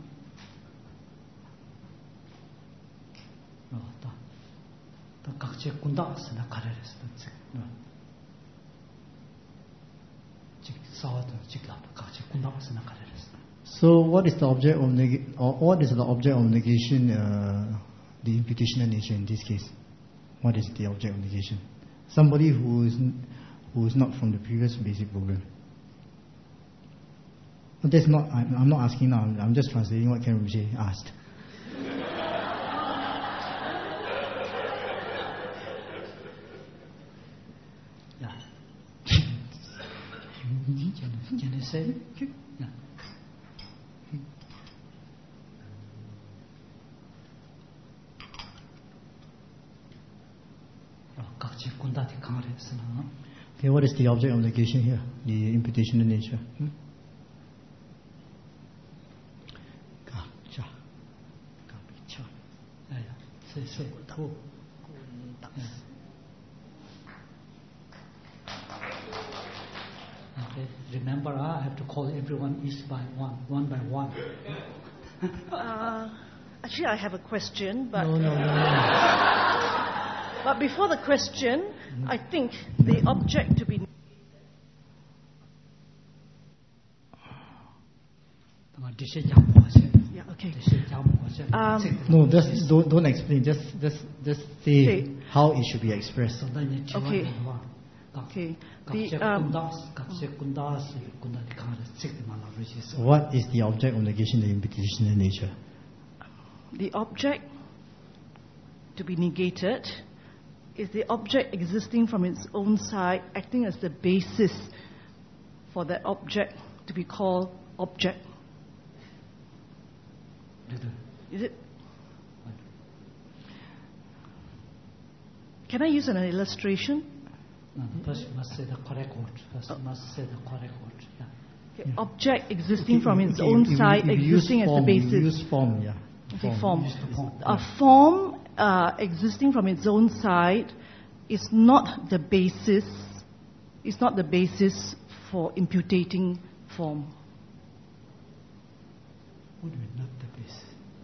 또 각지 군다스나 가래랬어. 즉 싸워도 직라도 각지 군다스나 가래랬어. So what is the object of negation? The imputational nature in this case. What is the object of negation? Somebody who is not from the previous basic program. That's not. I'm not asking now. I'm just translating what Ken Rinpoche asked. Yeah. Can you say? Yeah. Okay, what is the object of negation here? The imputational nature. Okay. Remember, I have to call everyone each by one by one. Actually, I have a question, but No. but before the question, I think the object to be yeah, okay. No, just don't explain. Just say how it should be expressed. Okay. Okay. What is the object of negation, the imputational nature? The object to be negated is the object existing from its own side, acting as the basis for that object to be called object. Is it? Can I use an illustration? First, you must say the correct word. Yeah. Okay. Object existing from its own side, existing as the basis. Use form, yeah. Okay, form. A form existing from its own side is not the basis. It's not the basis for imputating form. What do you mean, not the basis?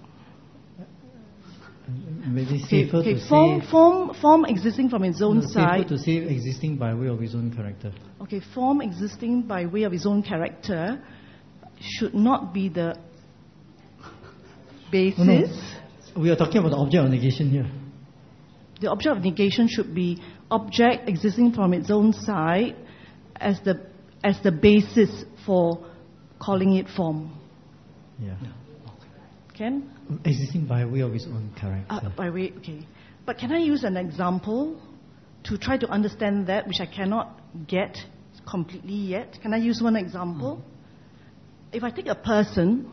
Maybe safer to form existing from its own side. Safer to say existing by way of its own character. Okay, form existing by way of its own character should not be the basis. No. We are talking about the object of negation here. The object of negation should be object existing from its own side as the basis for calling it form. Yeah. Ken? Existing by way of its own character. Okay. But can I use an example to try to understand that, which I cannot get completely yet? Can I use one example? If I take a person,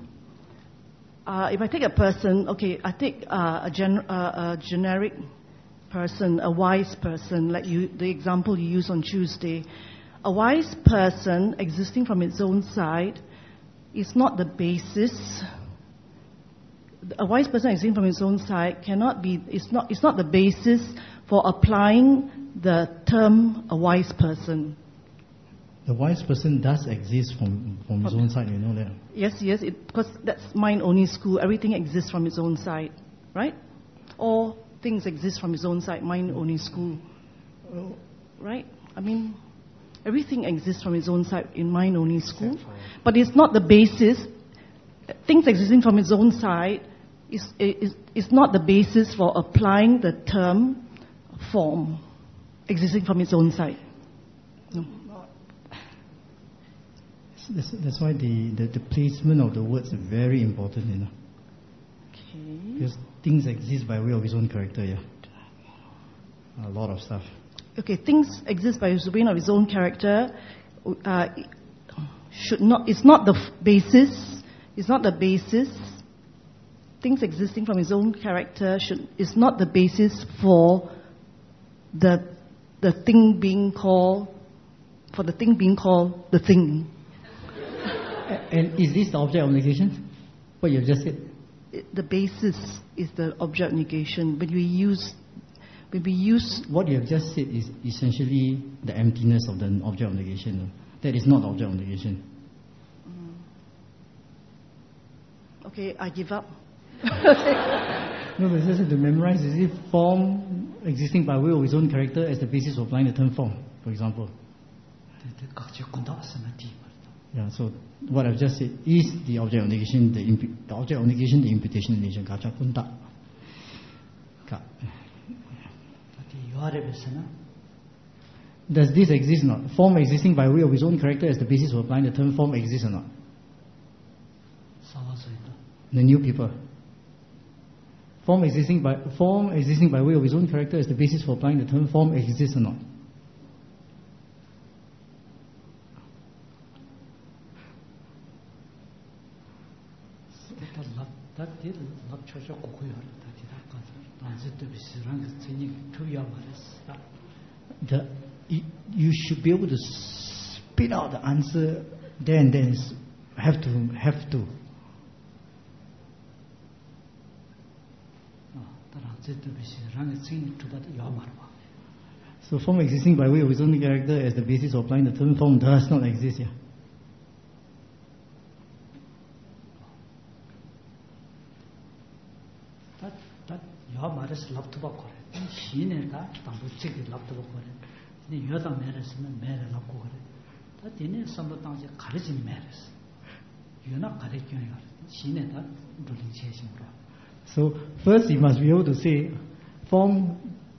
okay, I take a generic person, a wise person, like the example you used on Tuesday. A wise person existing from its own side is not the basis. A wise person existing from its own side cannot be. It's not the basis for applying the term a wise person. The wise person does exist from his own side, you know that. Yes, because that's mind-only school. Everything exists from its own side, right? All things exist from its own side, mind-only school. Right? I mean, everything exists from its own side in mind-only school. But it's not the basis. Things existing from its own side is not the basis for applying the term form existing from its own side. No. That's why the placement of the words are very important, you know. Okay. Because things exist by way of its own character, yeah. A lot of stuff. Okay, things exist by way of its own character. It's not the basis. It's not the basis. Things existing from its own character is not the basis for the thing being called the thing. And is this the object of negation? What you have just said? The basis is the object of negation. When we use what you have just said is essentially the emptiness of the object of negation. That is not the object of negation. Okay, I give up. No, but just to memorize, is it form existing by way of its own character as the basis of applying the term form, for example? Yeah, so what I've just said is the object of negation, the object of negation, the imputation of negation. Does this exist or not? Form existing by way of its own character as the basis of applying the term form exists or not? The new people. Form existing by way of its own character as the basis for applying the term form exists or not? You should be able to spit out the answer there and then. Have to. So form existing by way of its own character as the basis of applying the term form does not exist here. That your matters love to work. She need that, check it love to work. The other matters, matter love to work. That in some of the encouraging matters. You're not correcting she need that, doing chasing. So first you must be able to say form.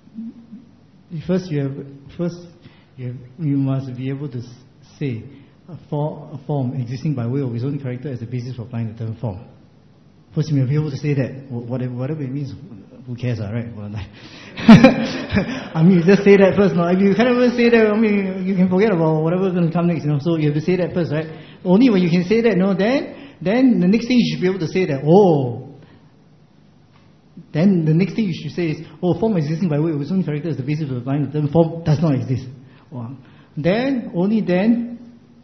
You must be able to say a form existing by way of its own character as the basis for applying the term form. First you must be able to say that. Whatever it means, who cares, right? I mean, you just say that first. No, if you can't even say that, I mean, you can forget about whatever's going to come next. You know, so you have to say that first, right? Only when you can say that, no, then the next thing you should be able to say that. Then the next thing you should say is, form existing by way of its own character as the basis of applying the term form does not exist. Only then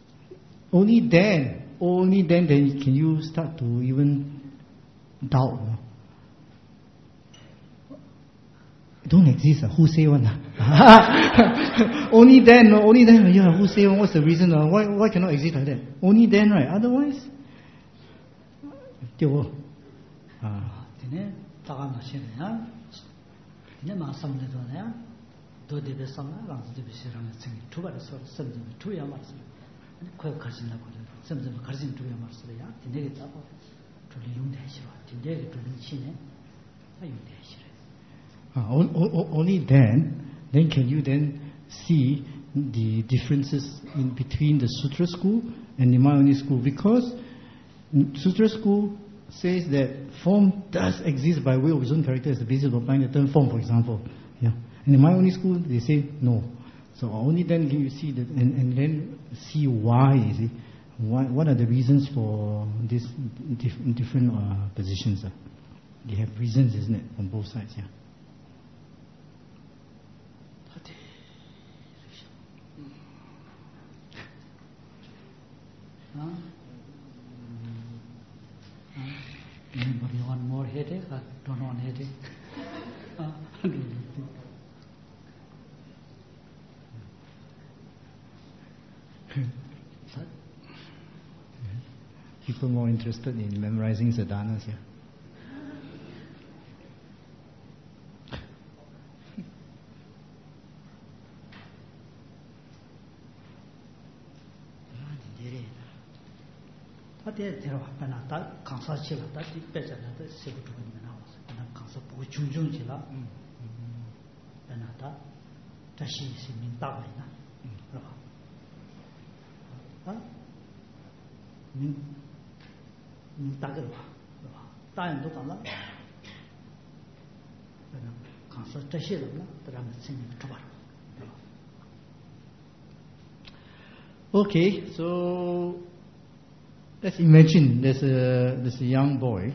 can you start to even doubt. It don't exist. Who say one? Only then, yeah, who say one? What's the reason? Why cannot exist like that? Only then, right? Otherwise, only then can you then see the differences in between the Sutra school and the Nimai school, because Sutra school says that form does exist by way of its own character as the basis of applying the term form, for example. Yeah. And in my school, they say no. So only then can you see that, and then see why, you see. What are the reasons for these different positions? They have reasons, isn't it, on both sides, yeah. Anybody want more headache? I don't want headache. People more interested in memorizing sadhanas, yeah. 때 들어왔거나 다 강사실라 다 빼잖아. 다 세부 주면 나와서 그냥 강사 보고 중중지라. 배나다 다시 있으면 따가이나. 그러봐. 아? 민 따그러 봐. 그러봐. 따인도 달라. 그냥 강사 다시를 나 들어가면 생긴 거 봐. Okay, so let's imagine there's a young boy,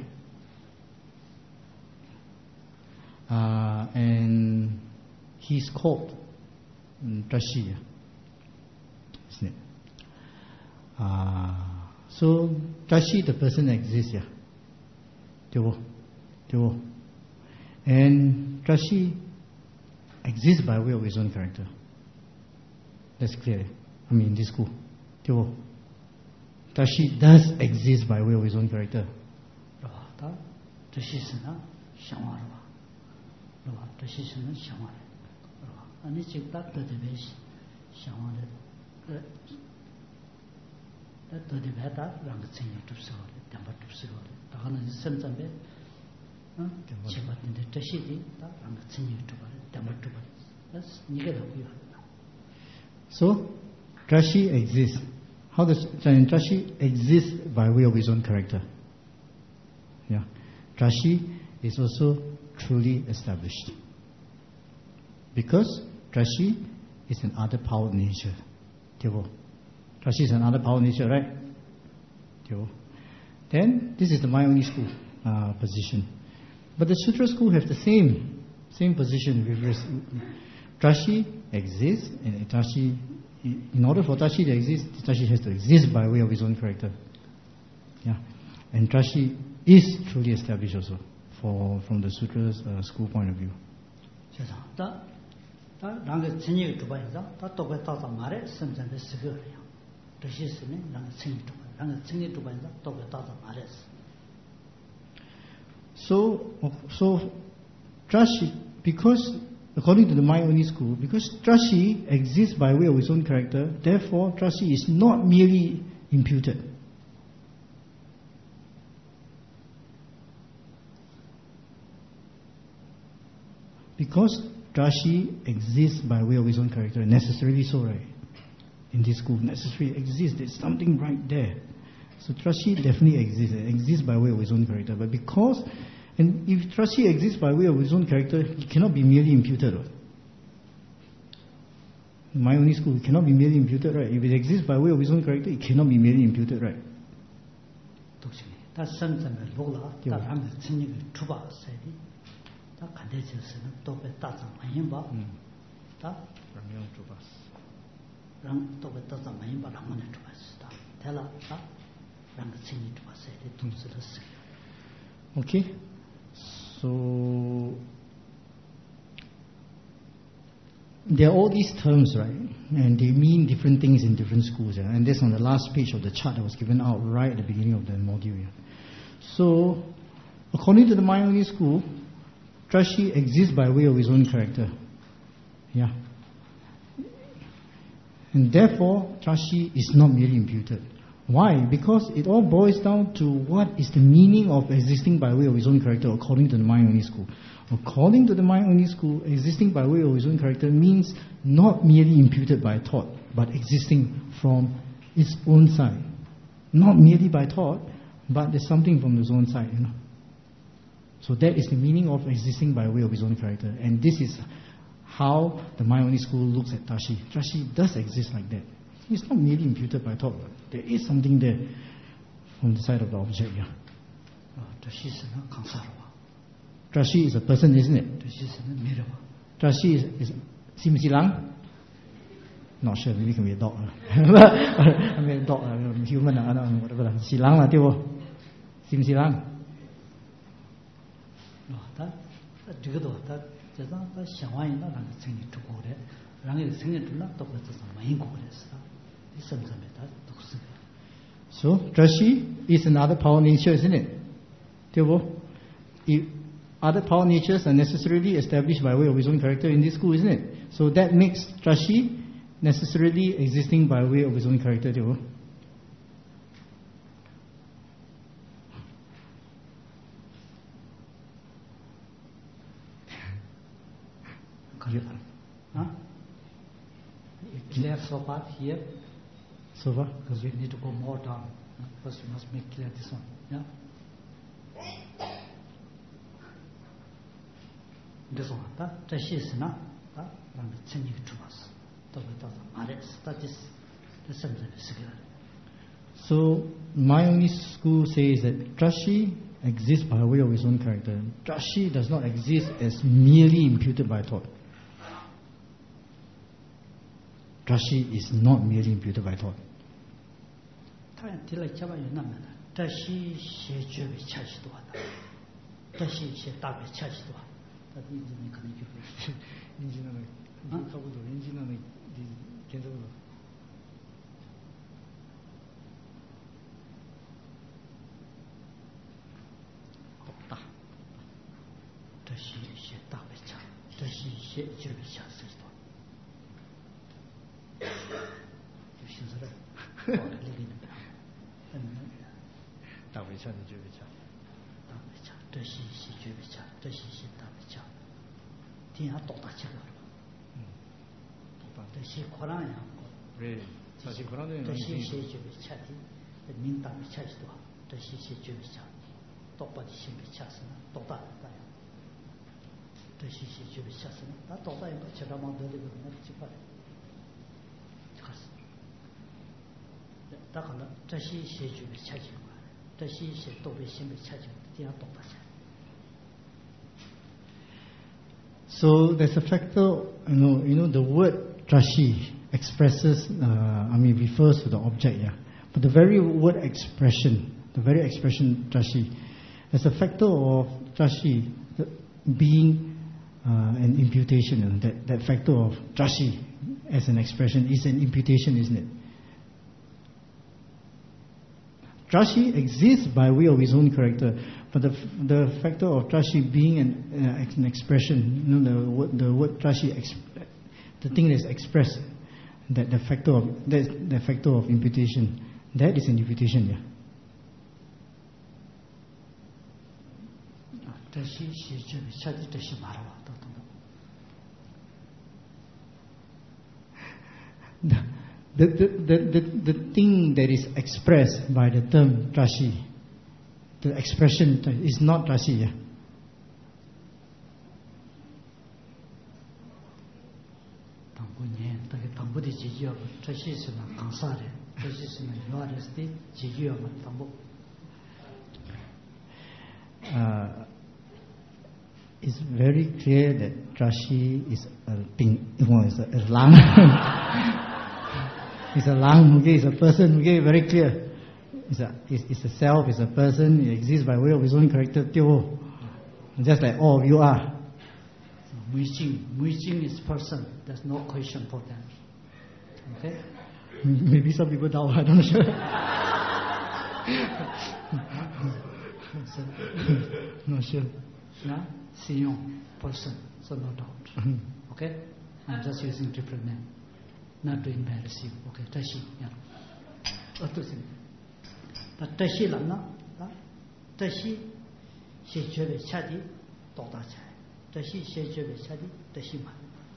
and he's called Tashi, isn't it? So Tashi, the person exists, yeah. And Tashi exists by way of his own character. That's clear. I mean, in this school. Tashi does exist by way of his own character. Tashi is not Shamara. Tashi is not Shamara. And it's a black to the base. Shamara. That to the better, Rangatsing to Sol, Temper to Sol. The Hana is Sansabe. Chibat in the Tashi, Rangatsing to Temper to That's Nigga. So, Tashi exists. How does Tashi exist by way of his own character? Yeah, Tashi is also truly established because Tashi is an other power nature. Tashi is an other power nature, right? Then this is the Mayoni school position, but the Sutra school have the same position. Tashi exists, and Tashi. In order for Tashi to exist, Tashi has to exist by way of his own character. Yeah, and Tashi is truly established also from the Sutra's school point of view. So Tashi, because according to the Mayoni school, because Tashi exists by way of his own character, therefore Tashi is not merely imputed. Because Tashi exists by way of his own character, necessarily so, right? In this school, necessarily exists. There's something right there. So Tashi definitely exists by way of his own character. But because, and if Tashi exists by way of his own character, it cannot be merely imputed. In my only school, it cannot be merely imputed, right? If it exists by way of his own character, it cannot be merely imputed, right? Okay, so there are all these terms, right? And they mean different things in different schools. Yeah? And that's on the last page of the chart that was given out right at the beginning of the module. Yeah? So, according to the Mayoni school, Tashi exists by way of his own character. Yeah. And therefore, Tashi is not merely imputed. Why? Because it all boils down to what is the meaning of existing by way of his own character according to the Mayoni school. According to the Mayoni school, existing by way of his own character means not merely imputed by thought, but existing from its own side. Not merely by thought, but there's something from his own side, you know. So that is the meaning of existing by way of his own character. And this is how the Mayoni school looks at Tashi. Tashi does exist like that. It's not merely imputed by thought. There is something there from the side of the object. Yeah. Tashi is a person, isn't it? Tashi is Simsilang? Not sure, maybe it can be a dog. I mean, a dog, human, whatever. Silang, Simsilang. So, Tashi is another power nature, isn't it? If other power natures are necessarily established by way of his own character in this school, isn't it? So that makes Tashi necessarily existing by way of his own character. correct. Huh? Clear so far here? So far? Because we need to go more down. First we must make clear this one. Yeah? This one. This is not. So, Mayoni school says that Drashi exists by way of his own character. Drashi does not exist as merely imputed by thought. Drashi is not merely imputed by thought. So there's a factor, the word Drashi expresses, refers to the object, yeah. But the very word expression, Drashi, as a factor of Drashi being an imputation, that factor of Drashi as an expression is an imputation, isn't it? Drashi exists by way of his own character, but the factor of Drashi being an expression, the word Drashi, the thing that's expressed, that the factor of imputation, that is an imputation, yeah. The thing that is expressed by the term Drashi, the expression is not Drashi, yeah. It's very clear that Drashi is a thing, it's a lang. It's a lang, okay, it's a person, okay, very clear. It's a self, it's a person, it exists by way of his own character, just like all of you are. Muijing is person, there's no question for that. Okay? Maybe some people doubt, I don't know. Not sure. Yeah? Siyong, person, so no doubt. Okay? I'm just using different name, not to embarrass you. Okay, Tashi, yeah. Tashi lamna, Tashi, she chebe chadi, Tota chai. Tashi, she chebe chadi, Tashi man.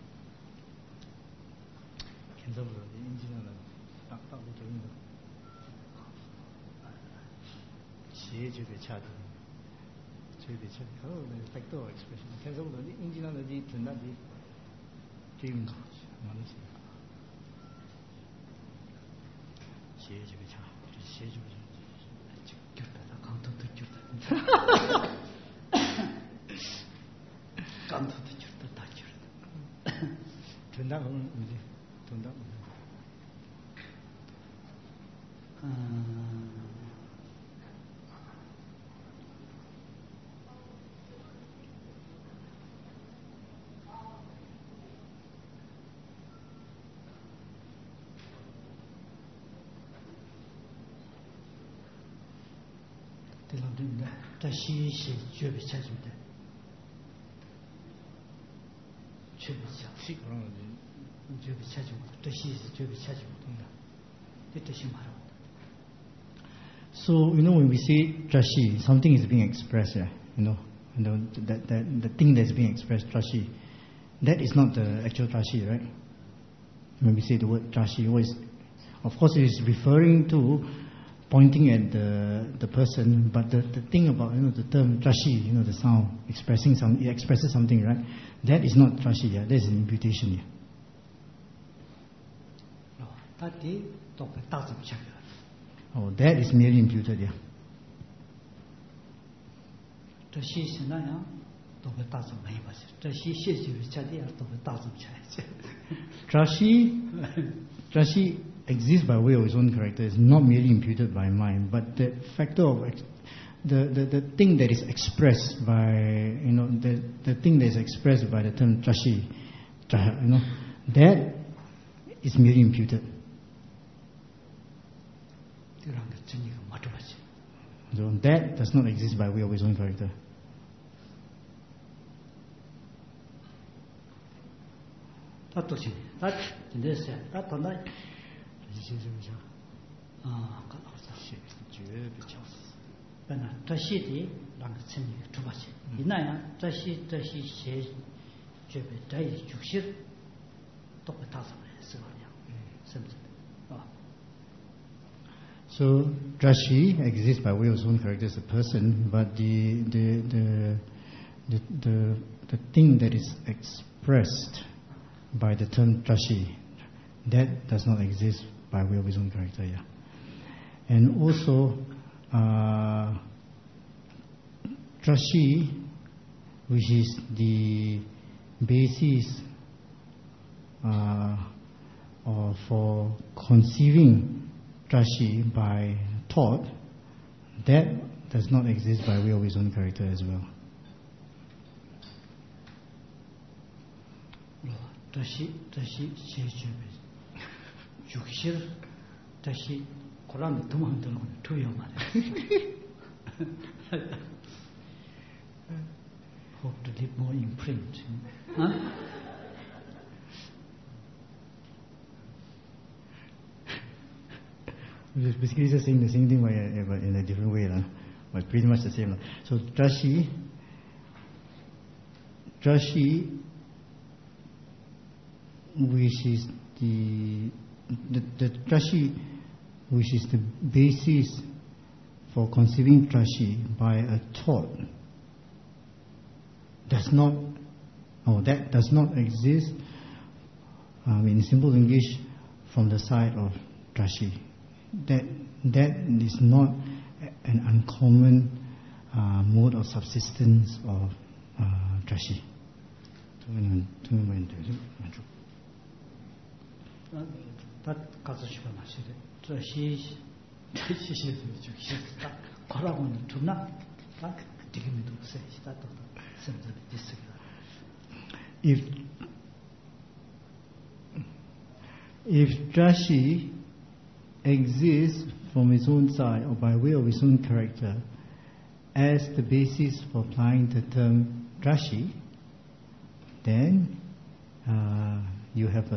Factor expression. Can somebody 인지하는지 듣는지 게임 많으시. 시해주자. 죽겠다. 강도도 죽다. 강도도 죽다. 다 죽다. 된다고는 뭐지? 된다고. Tashi shi juebi chajimde. Juebi chajimde. Juebi chajimde. Tashi is juebi chajimde. Tashi mara. So when we say Drashi, something is being expressed, yeah. The thing that's being expressed, Drashi. that is not the actual Trashi, right? When we say the word Trashi, of course it is referring to pointing at the person, but the thing about the term Trashi, the sound it expresses something, right? That is not Trashi, yeah. That is an imputation, yeah. Oh, that is merely imputed, yeah. Trashi exists by way of its own character. It's not merely imputed by mind, but the factor of the thing that is expressed by the thing that is expressed by the term Trashi, that is merely imputed. So that does not exist by way of its own character. So Trashi exists by way of its own character as a person, but the thing that is expressed by the term Trashi, that does not exist by way of its own character, yeah. And also Trashi, which is the basis for conceiving Trashi by thought, that does not exist by way of its own character as well. Hope to leave more imprint. Basically, just saying the same thing but in a different way, but pretty much the same. So Trashi, which is the Trashi, which is the basis for conceiving Trashi by a thought, that does not exist. In simple English, from the side of Trashi. That is not an uncommon mode of subsistence of Trashi. If Trashi exists from its own side or by way of its own character as the basis for applying the term Trashi, then you have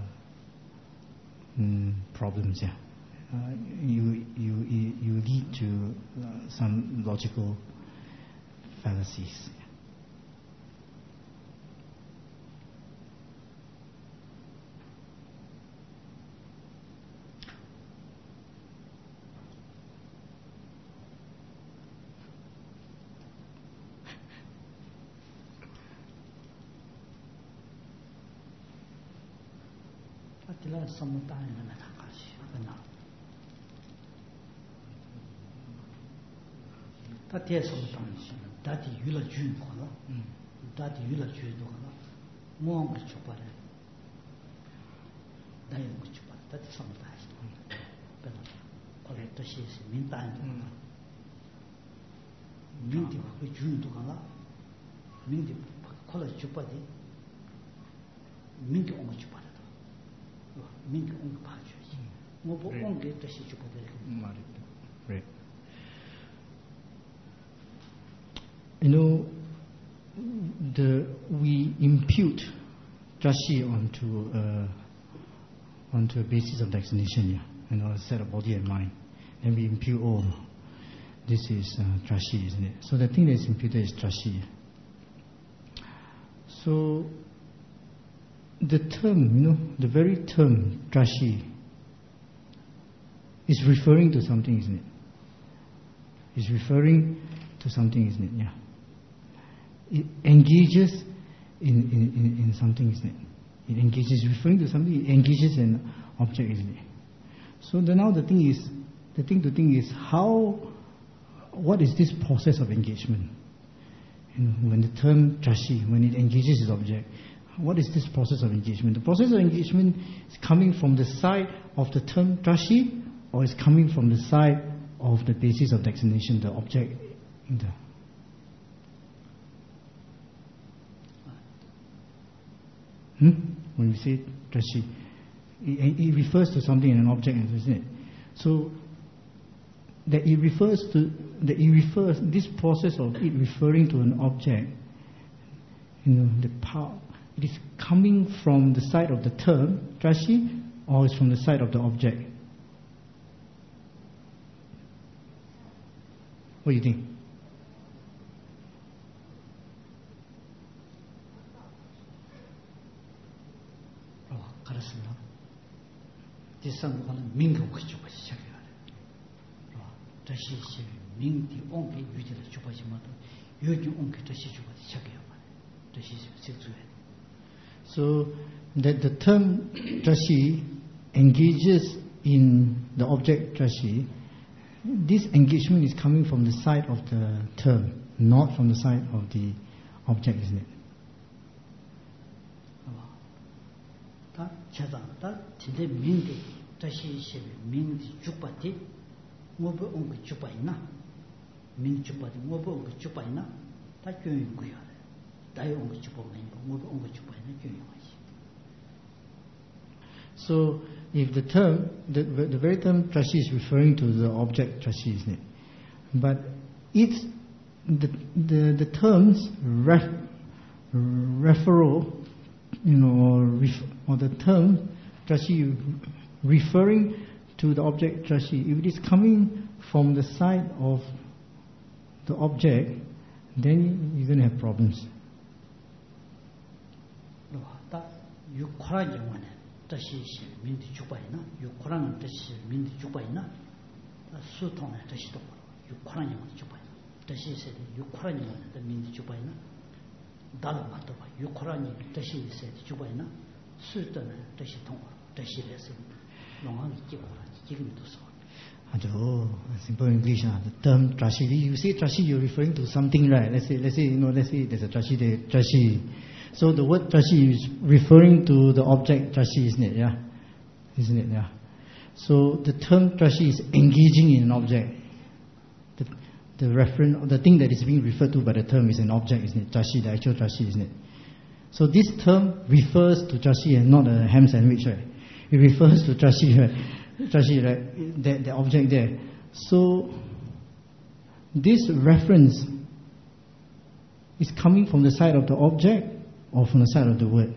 problems. Yeah, you lead to some logical fallacies. Right. We impute Trashi onto a basis of designation, a set of body and mind, and we impute, this is Trashi, isn't it? So the thing that is imputed is Trashi. So the term, the very term drashi is referring to something, isn't it? It's referring to something, isn't it? Yeah. It engages in something, isn't it? It engages, referring to something, it engages an object, isn't it? So now the thing to think is what is this process of engagement? When the term drashi, when it engages its object, what is this process of engagement? The process of engagement is coming from the side of the term drashi, or is coming from the side of the basis of designation, the object in the... When we say drashi, it refers to something in an object, isn't it? So that it refers this process of it referring to an object, the power, it is coming from the side of the term drashi, or is from the side of the object? What do you think? 그렇습니다. 뒷상관은 민국 주고 시작해요. 다시 민디 온게 유지를 주고지만 유지 온게 다시 주고 시작해요. 다시 직주해. So that the term drashi engages in the object drashi, this engagement is coming from the side of the term, not from the side of the object, isn't it? 다 제자다 진짜 민디 다시 민디 주바티 뭐부 온게 주바 있나? 민 주바티 뭐부 온게 주바 있나? 다 교육 거야. 다이 온게 주바 있는 거 뭐부 온게 주바 있는 교육이지. So if the term, the very term drashi is referring to the object drashi, isn't it? But it's the terms referral, or the term drashi referring to the object drashi, if it is coming from the side of the object, then you're going to have problems. 다시 민디 주바이나 유코라는 다시 민디 주바이나 수통에 다시도 유코라는 주바이나 다시 세대 유코라는 민디 주바이나 달로 맞도 봐 유코라는 다시 세대 주바이나 수도는 다시 통과 다시 해서 농항이 찍고라 지금도 써. 아주 simple English. The term drashi, you say drashi, you're referring to something, right? Let's say there's a drashi. So the word drashi is referring to the object drashi, isn't it? Yeah, isn't it? Yeah. So the term drashi is engaging in an object. The reference, the thing that is being referred to by the term is an object, isn't it? Drashi, the actual drashi, isn't it? So this term refers to drashi and not a ham sandwich, right? It refers to drashi, right? Drashi, right? The object there. So this reference is coming from the side of the object or from the side of the word?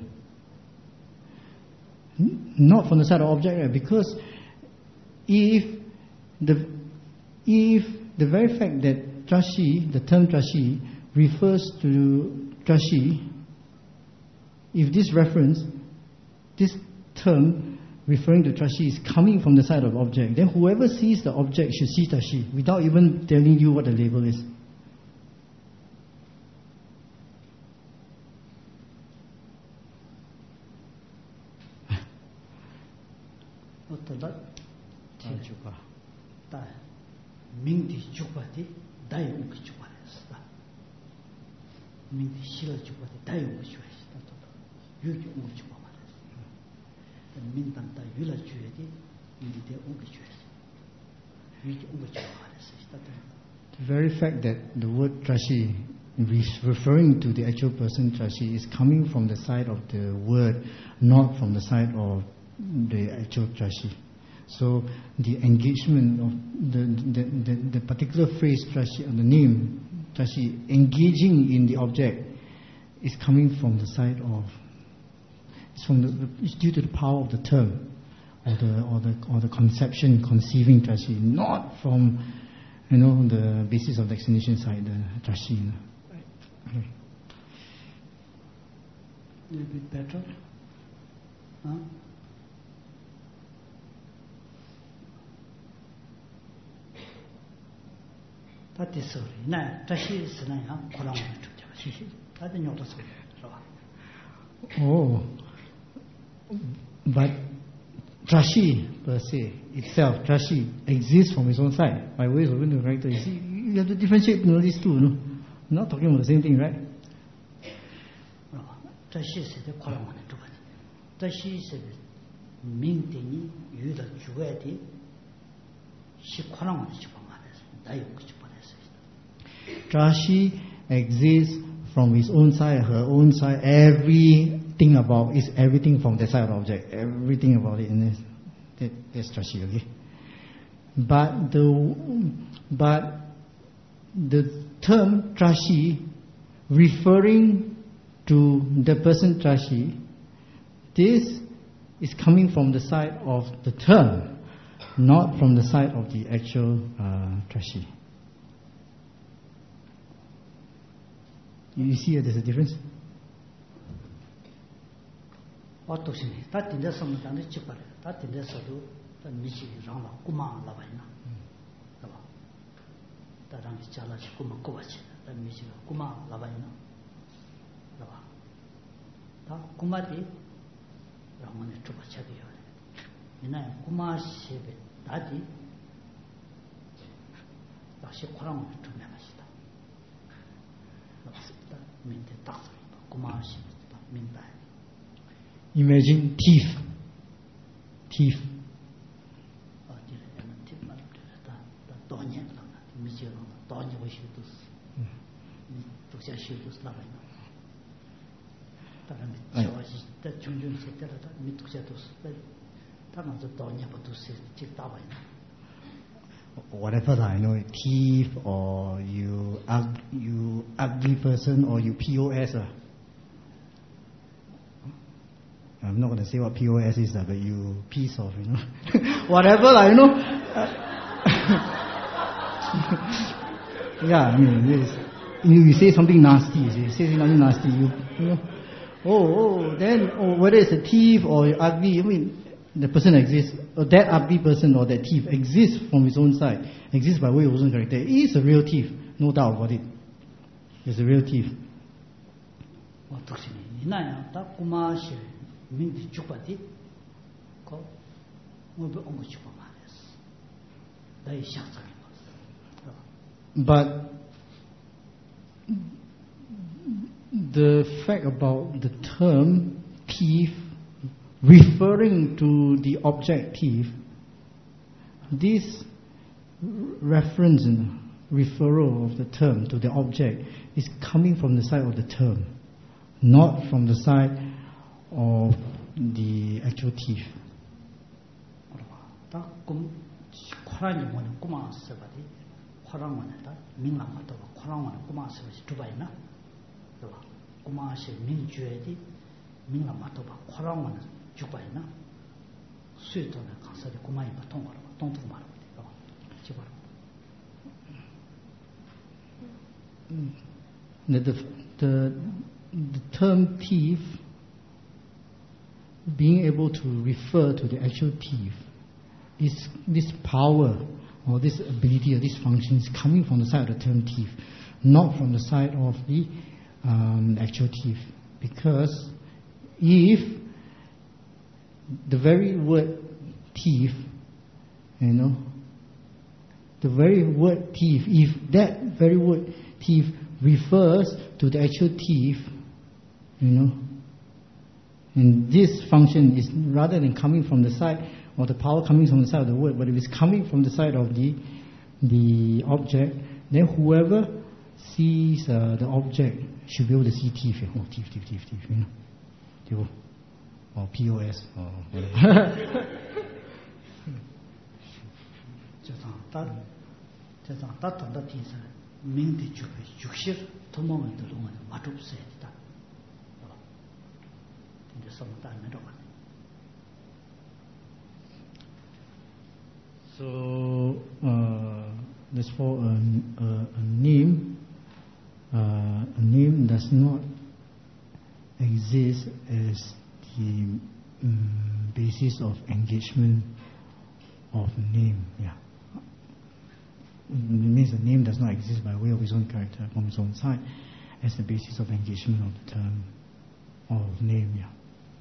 Not from the side of the object, right? Because if the very fact that drashi, the term drashi, refers to drashi, if this reference, this term referring to drashi is coming from the side of the object, then whoever sees the object should see drashi without even telling you what the label is. 민디 주바디 다이옹 주바였다. 민디 실어 주바디 다이옹 주였다. 유기 옹 주바 말했어. 민단다 유라 주야디 민디데 옹 주였어. 유기 옹 주바 말했어. The very fact that the word drashi referring to the actual person drashi is coming from the side of the word, not from the side of the actual drashi. So the engagement of the particular phrase drashi, or the name drashi, engaging in the object, is coming from the side of, it's due to the power of the term, or the conception conceiving drashi, not from the basis of the explanation side, the drashi. A little bit better. 다 됐어. 나 다시 쓰나요? 고랑 주자. 시시. 다들 녀도 써. Oh, but Trashi per se itself, Trashi exists from its own side by ways of the character. You see, you have to differentiate these two. No, we're not talking about the same thing, right? Trashi是的，快乐我的主办的。Trashi是明天你遇到主外的，是快乐我的主办嘛的，哪有个主办的事情 Trashi exists from his own side, her own side. Everything about is everything from the side of the object. Everything about it, and that's Trashi, okay. But the term Trashi, referring to the person Trashi, this is coming from the side of the term, not from the side of the actual Trashi. You see there's a difference? 我都是呢，他顶在什么当的几百人，他顶在手头，他米起让了姑妈老板呢，对吧？他让你加了去姑妈过去，他米起姑妈老板呢，对吧？他姑妈的，让我呢做个切个样的，你那姑妈写的大的，那些夸让我们做两个系统。 Imagine thief. Whatever I know, thief or you ugly person or you POS. I'm not going to say what POS is, but you piece of, whatever I know. Yeah, I mean, you say something nasty. You say something nasty. Whether it's a thief or ugly, I mean, the person exists, or that ugly person or that thief exists from his own side, exists by way of his own character. He is a real thief, no doubt about it. He's a real thief. But the fact about the term thief referring to the object thief, this reference and referral of the term to the object is coming from the side of the term, not from the side of the actual thief. The term thief, being able to refer to the actual thief, is this power or this ability or this function is coming from the side of the term thief, not from the side of the actual thief. Because if the very word thief, the very word thief, if that very word thief refers to the actual thief, and this function is rather than coming from the side or the power coming from the side of the word, but if it's coming from the side of the object, then whoever sees the object should be able to see thief. Oh, thief, or POS or whatever. 这张大同的天上明的就会就是他们的东西马中谁的，是吧？你这什么大没着吧 So that's for a name. A name does not exist as the basis of engagement of name. Yeah. It means the name does not exist by way of its own character from its own side as the basis of engagement of the term of name. Yeah.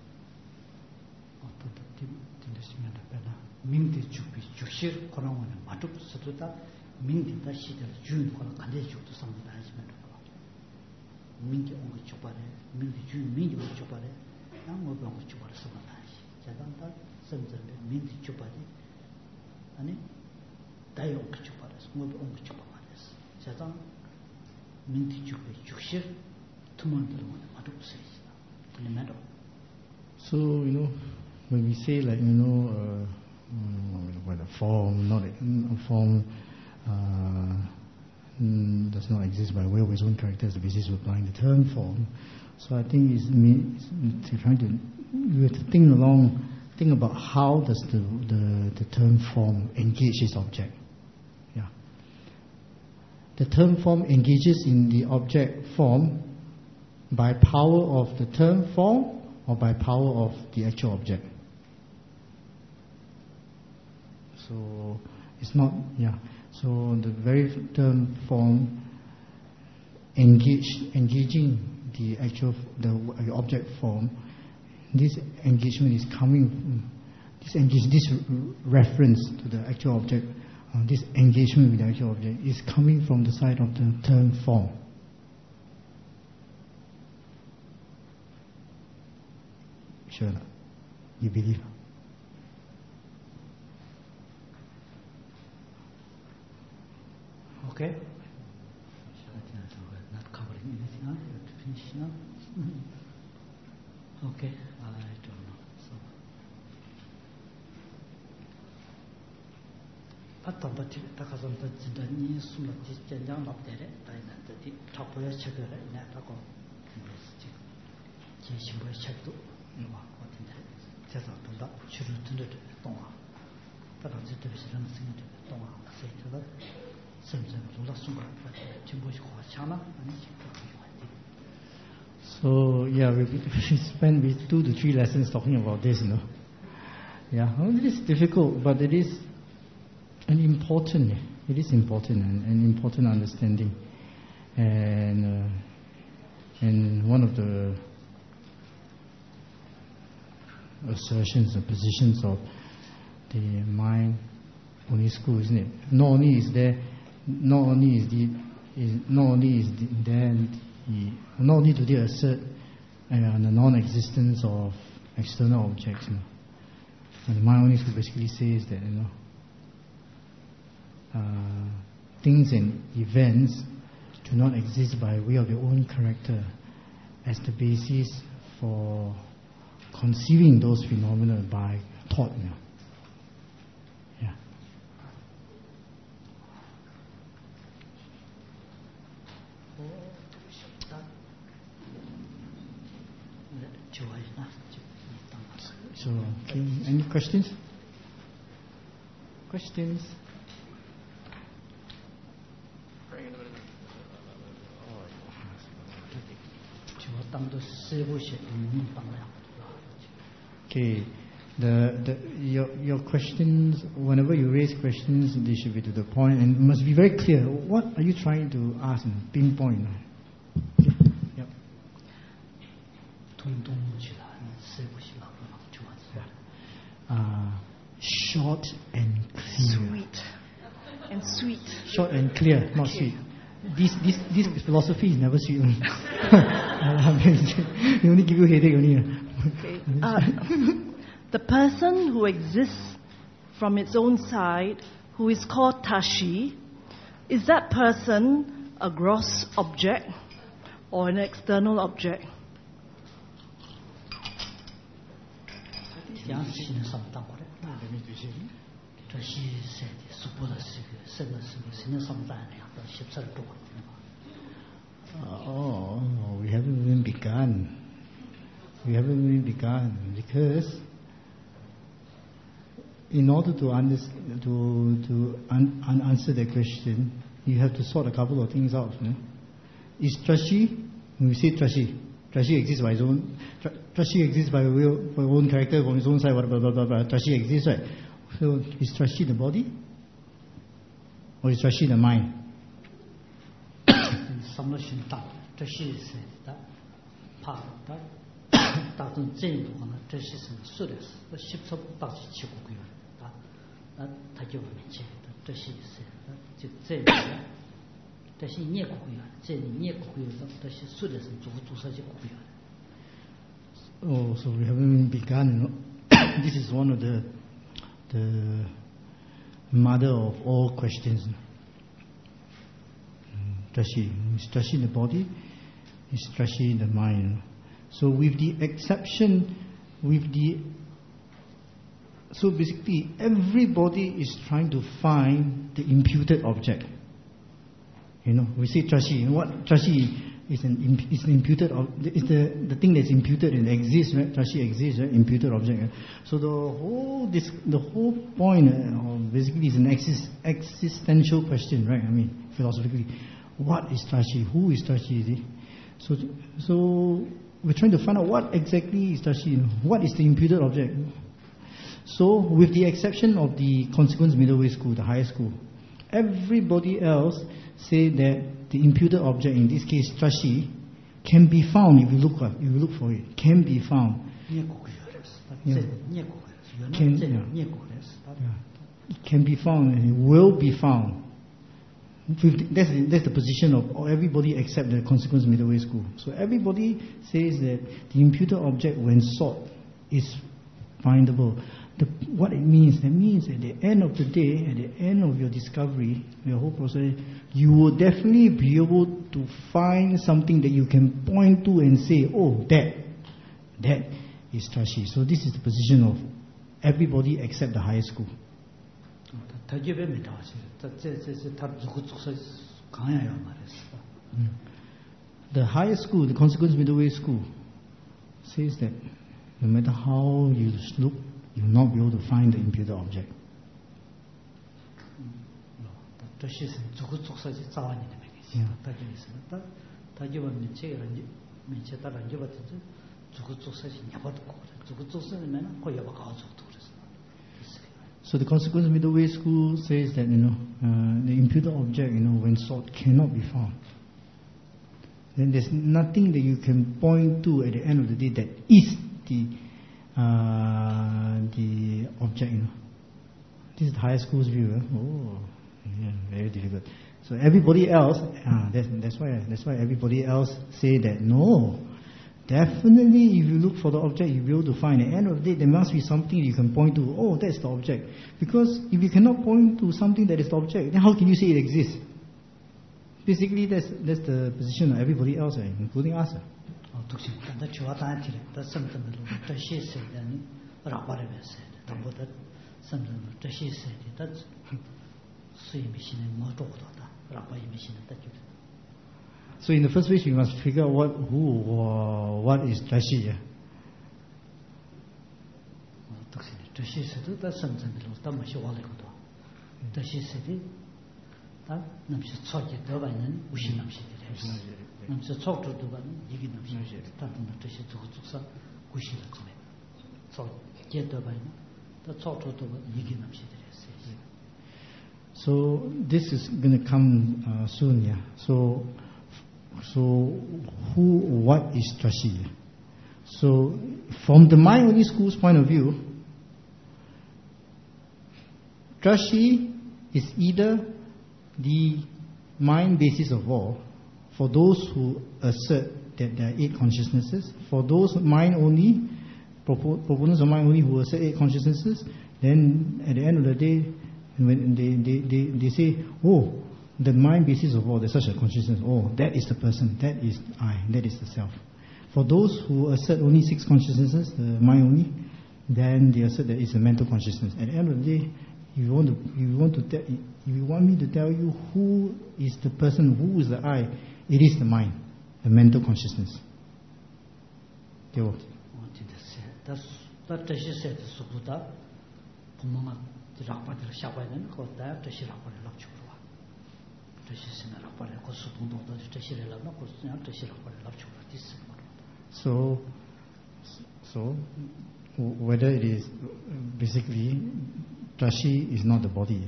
Mingdi Jubi Jushir Korawan Matup Satuta, Mingdi Dashida June Kora Kaleju to some management. Mingi on Chupare, Mingdi June, Mingi Chupare, and more on Chupare Samanash. Jadanta, Samson, Mingdi Chupari, and Dayon Chupares, more on Chupares. Jadam, Mingdi Jubi Jushir, Tumandu Matup says, in the meadow. So, when we say like, when a form, not a form does not exist by way of its own character as the basis of applying the term form. So I think you have to think about how does the term form engage its object. Yeah. The term form engages in the object form by power of the term form or by power of the actual object. So it's not, so the very term form engaging the actual, the object form, this engagement is coming, this reference to the actual object, this engagement with the actual object is coming from the side of the term form. Sure, you believe? Okay. Not covering anything else. You have to finish now. Okay. I don't know. So. Patabati takazanta jidani sula jijjang lapdere daina dadi tapoya chegere ina tako university. Jishimbo chegdo nuwa watinde. Jesa tanda churu tunde tonga. Tada jidde bisiran singde tonga seitda. So we spent 2 to 3 lessons talking about this, Yeah, it is difficult, but it is important and important understanding. And one of the assertions or positions of the mind only school, isn't it? Not only is do they assert the non-existence of external objects. And the mind only school basically says that things and events do not exist by way of their own character as the basis for conceiving those phenomena by thought. So, any questions? Questions? Okay. Your questions, whenever you raise questions, they should be to the point and must be very clear. What are you trying to ask? Pinpoint. Okay. Yep. Short and clear. Sweet and sweet. Short and clear, not sweet. This philosophy is never sweet. They only give you headache only. Okay. The person who exists from its own side, who is called Tashi, is that person a gross object or an external object? We haven't even begun. Because in order to answer the question, you have to sort a couple of things out. Is Trashi, when we say Trashi, Trashi exists by his own. Trashi exists by own character, from his own side. Blah blah blah blah. Trashi exists, right? So is Trashi the body, or is Trashi the mind? 什么寻大？这些是的，怕的。大众这一路呢，这些是说的是，那习出到底去过归啊，那他就不明确的，这些是就这一路，这些念过归这念过归这些说的是做啥就过归。 Oh, so we haven't begun. This is one of the mother of all questions. Trashi, is Trashi in the body? Is Trashi in the mind? So with the exception, so basically everybody is trying to find the imputed object. You know, we say Trashi. What Trashi is an imputed, is the thing that's imputed and exists, right? Trashi exists, right? Imputed object. Right? So the whole point basically is an existential question, right? I mean, philosophically. What is Trashi? Who is Trashi? So we're trying to find out what exactly is Trashi. What is the imputed object? So with the exception of the Consequence Middle Way School, the higher school, everybody else say that the imputed object, in this case Trashi, can be found if you look for it. Can be found. It can be found and it will be found. That's the position of everybody except the Consequence Middle Way School. So everybody says that the imputed object, when sought, is findable. What it means, that means at the end of the day, at the end of your discovery, your whole process, you will definitely be able to find something that you can point to and say, oh, that is Trashi. So this is the position of everybody except the higher school. The higher school, the Consequence Middle Way School, says that no matter how you look, you will not be able to find the imputed object. So the Consequence Middle Way School says that the imputed object, when sought, cannot be found. Then there's nothing that you can point to at the end of the day that is the object. This is the higher school's view. Oh, yeah, very difficult. So everybody else, that's why everybody else say that no. Definitely, if you look for the object, you'll be able to find it. At the end of the day, there must be something you can point to. Oh, that's the object. Because if you cannot point to something that is the object, then how can you say it exists? Basically, that's the position of everybody else, including us. So in the first place, we must figure out what is Trashi. So this is going to come soon, yeah. So what is Trashi? So from the mind-only school's point of view, Trashi is either the mind basis of all, for those who assert that there are 8 consciousnesses, for those mind-only, proponents of mind-only who assert 8 consciousnesses, then at the end of the day, when they say, oh, the mind basis of all, there's such a consciousness, oh, that is the person, that is I, that is the self. For those who assert only 6 consciousnesses, the mind only, then they assert that it's a mental consciousness. At the end of the day, if you want me to tell you who is the person, who is the I, it is the mind, the mental consciousness. So whether it is basically Trashi is not the body.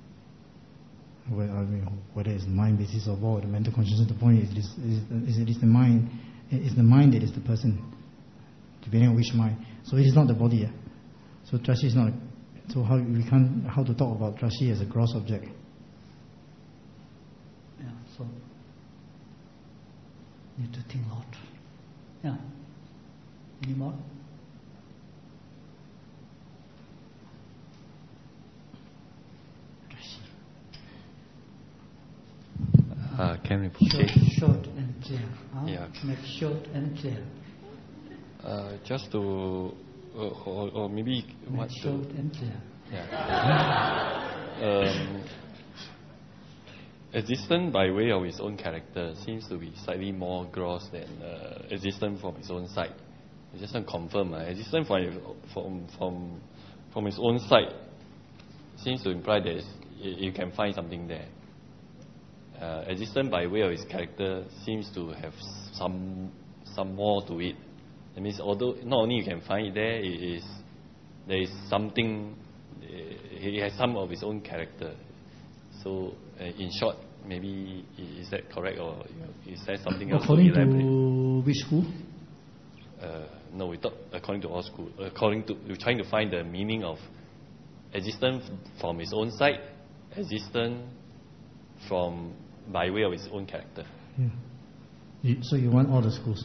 Whether it's mind basis or what, the mental consciousness, the point is it is the mind. It's the mind that is the person, depending on which mind. So it is not the body. So Trashi is not. So how to talk about Trashi as a gross object? Yeah. So need to think a lot. Yeah. Any more? Can we proceed? Short and clear. Yeah. Make short and clear. Just to, or maybe Make what short and clear. Yeah. Existence by way of its own character seems to be slightly more gross than existence from its own side. I just want to confirm. Existence from its own side seems to imply that you can find something there. Existence by way of its character seems to have some more to it. That means, although not only you can find it there, there is something. It has some of its own character. So, in short, maybe is that correct, or is there something else? According to which school? No, we thought according to all schools. We're trying to find the meaning of existence from its own side, existence from by way of its own character. Yeah. So you want all the schools?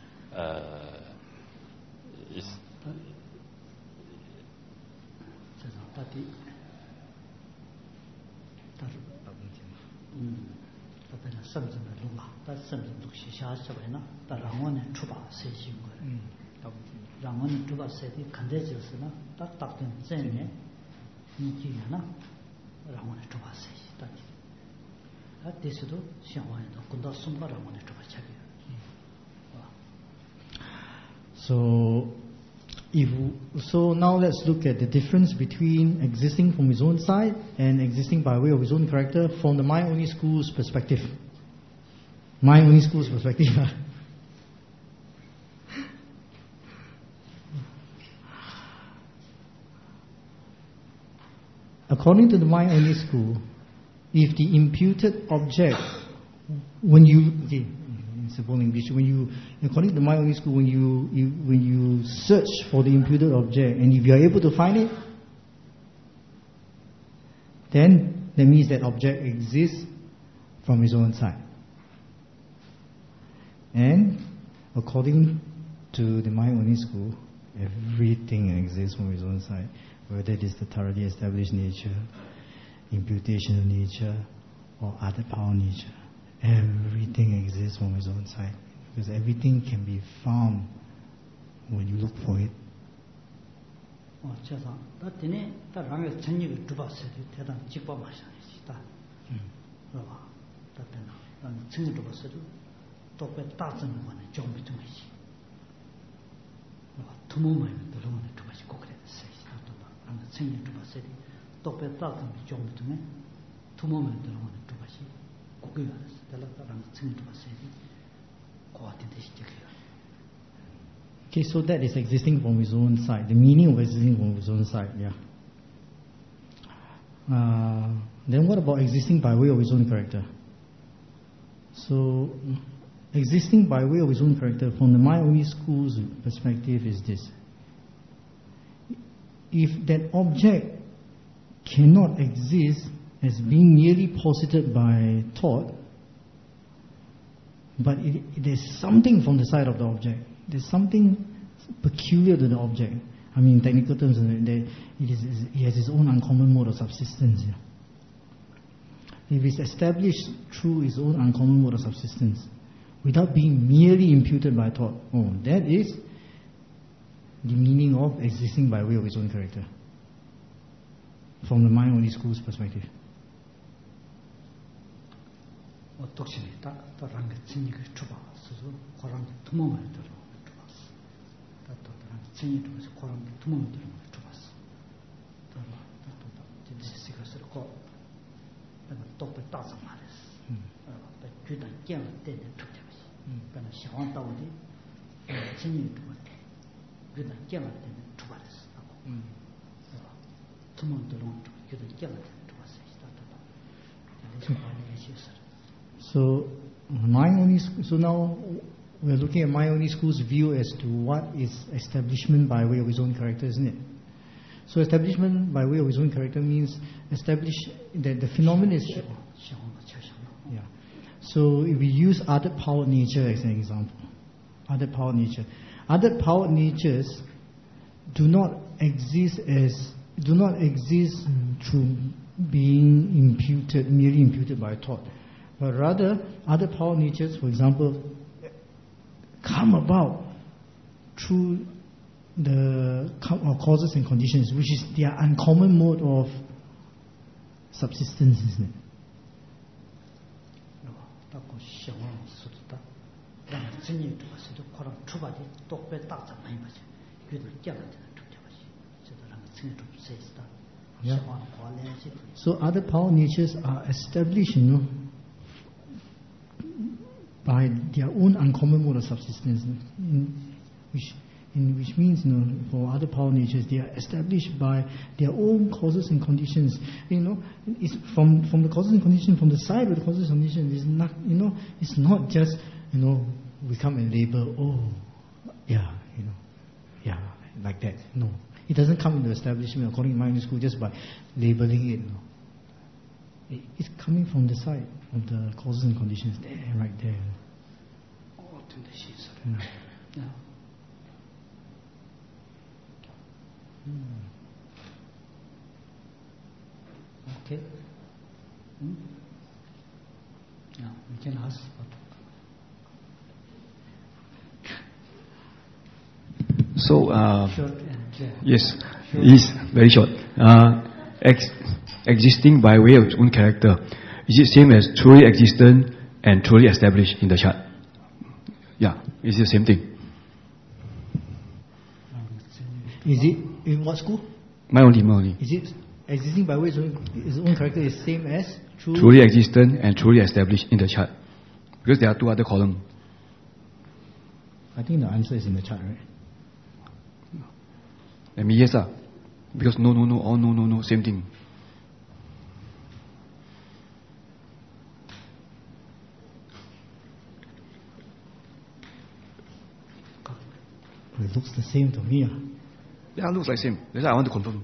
So now let's look at the difference between existing from his own side and existing by way of his own character from the mind only school's perspective. Mind only school's perspective. According to the mind only school, if the imputed object, when you according to the mind only school, when you search for the imputed object, and if you are able to find it, then that means that object exists from its own side. And according to the mind only school, everything exists from its own side, whether it is the thoroughly established nature, imputational nature, or other power nature. Everything exists from its own side, because everything can be found when you look for it. Okay, so that is existing from his own side. The meaning of existing from his own side, yeah. Then what about existing by way of his own character? So, existing by way of his own character from the mind only school's perspective is this. If that object cannot exist as being merely posited by thought, but there's something from the side of the object. There's something peculiar to the object. I mean, in technical terms, it has its own uncommon mode of subsistence. Yeah. If it's established through its own uncommon mode of subsistence, without being merely imputed by thought, that is the meaning of existing by way of its own character, from the mind only school's perspective. 真正出来，觉得见了的出来的是那个，是吧？怎么都能觉得见了的出来是那个，这是话那些事。 So, so now we're looking at mind only school's view as to what is establishment by way of his own character, isn't it? So establishment by way of his own character means establish that the phenomenon is... Yeah. So if we use other power nature as an example, other power natures do not exist through being merely imputed by thought. But rather, other power natures, for example, come about through the causes and conditions, which is their uncommon mode of subsistence, isn't it? Yeah. So other power natures are established, by their own uncommon mode of subsistence, which means, for other power natures, they are established by their own causes and conditions. It's from the causes and conditions, from the side of the causes and conditions. It's not, it's not just, we come and label, like that. No, it doesn't come into establishment according to mind school just by labeling it. No. It's coming from the side of the causes and conditions, there, right there. Yeah. Okay. Yeah, we can ask. So, short and clear. Yes, it's very short. Existing by way of its own character, is it same as truly existent and truly established in the chart? Yeah, it's the same thing. Is it in what school? My only. Is it existing by way of its own character is same as truly existent and truly established in the chart? Because there are two other columns. I think the answer is in the chart, right? I mean, yes, because no, same thing. It looks the same to me. Yeah, it looks like same. That's why I want to confirm.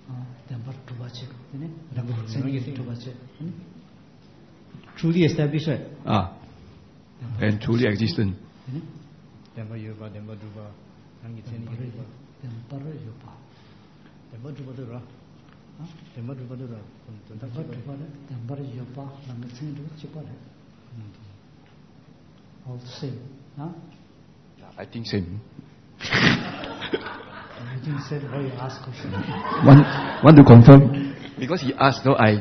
Truly established, right? And truly existent. All the same, huh? I think same. You didn't say why you ask question. Want to confirm? Because he asked, so I.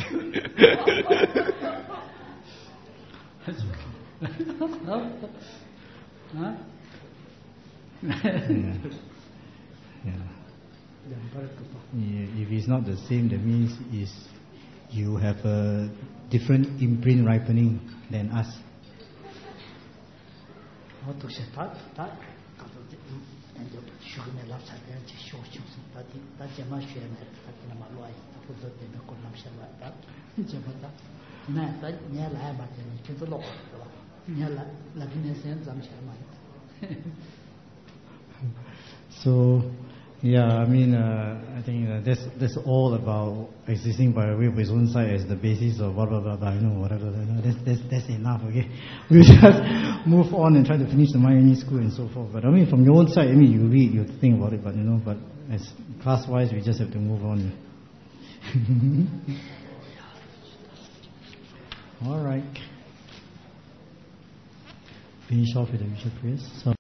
Huh? If it's not the same, that means you have a different in-brain ripening than us. So, I mean, I think that's all about existing by way of its own side as the basis of whatever. That's enough. Okay, we'll just move on and try to finish the mind school and so forth. But I mean, from your own side, I mean, you read, you think about it, but but as class-wise, we just have to move on. All right. Finish off with the visual prayers. So